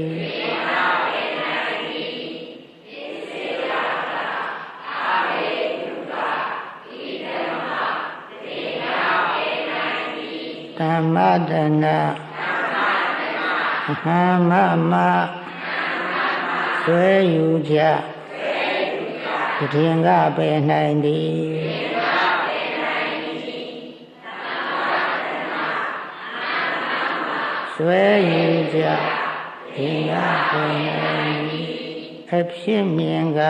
သမ္မတနာဟမမဆွဲယူကြတည်ငါပယ်နိုင်သည်ဆွဲယူကြတည်ငါပယ်နိုင်သည်အဖြစ်မြင်က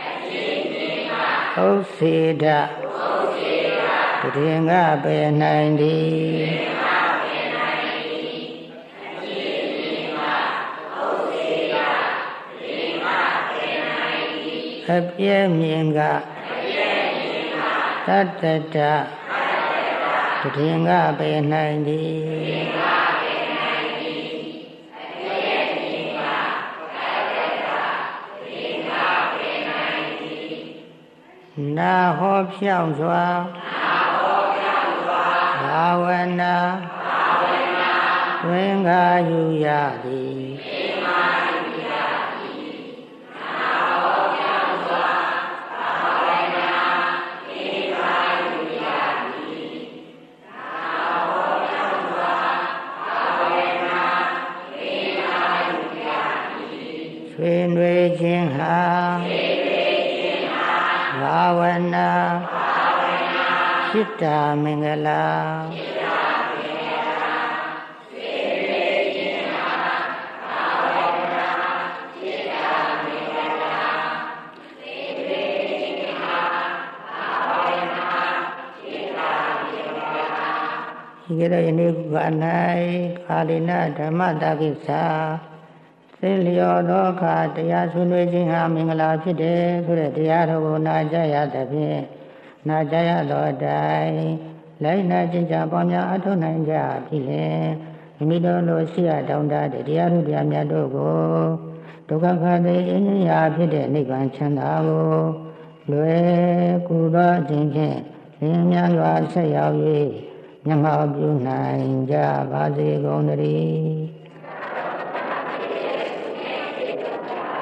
ဥစ္စေဒတည်ငါပယ်နိုင်သည်အပြည့်မြင်ကတတ္တတတည်ငါပယ်နိုင်သည်နာဟောဖြောင့်စွာဘာဝနာတွင်္ဂါယူရသည်ဆွေနွေခြင်းဟာဘာဝနာစိတ္တာမင်္ဂလာဒီကနေ့ယနေ့က၌ကာလိနဓမ္မတာကိစ္စသိလျော်သောအခါတရားဆွေးနွေးခြင်းဟာမင်္ဂလာဖြစ်တယ်ဆိုတဲ့တရားတော်ကိုနာကြားရသဖြင့်နာကြားရသောအတိုင်းလိုက်နာကျင့်ကြံပွားများအထောက်နိုင်ကြပြီလေမိမိတို့လိုရှိရတောင်းတတဲ့တရားတို့တရားများတို့ကိုဒုက္ခခတိအင်းရာဖြစ်တဲ့နိဗ္ဗာန်ချမ်းသာကိုလွယ်ကူသောအခြင်းဖြင့်လင်းများစွာဆက်ရောက်၍မျက်မှောက်ပြုနိုင်ကြပါစေကုန်သတည်း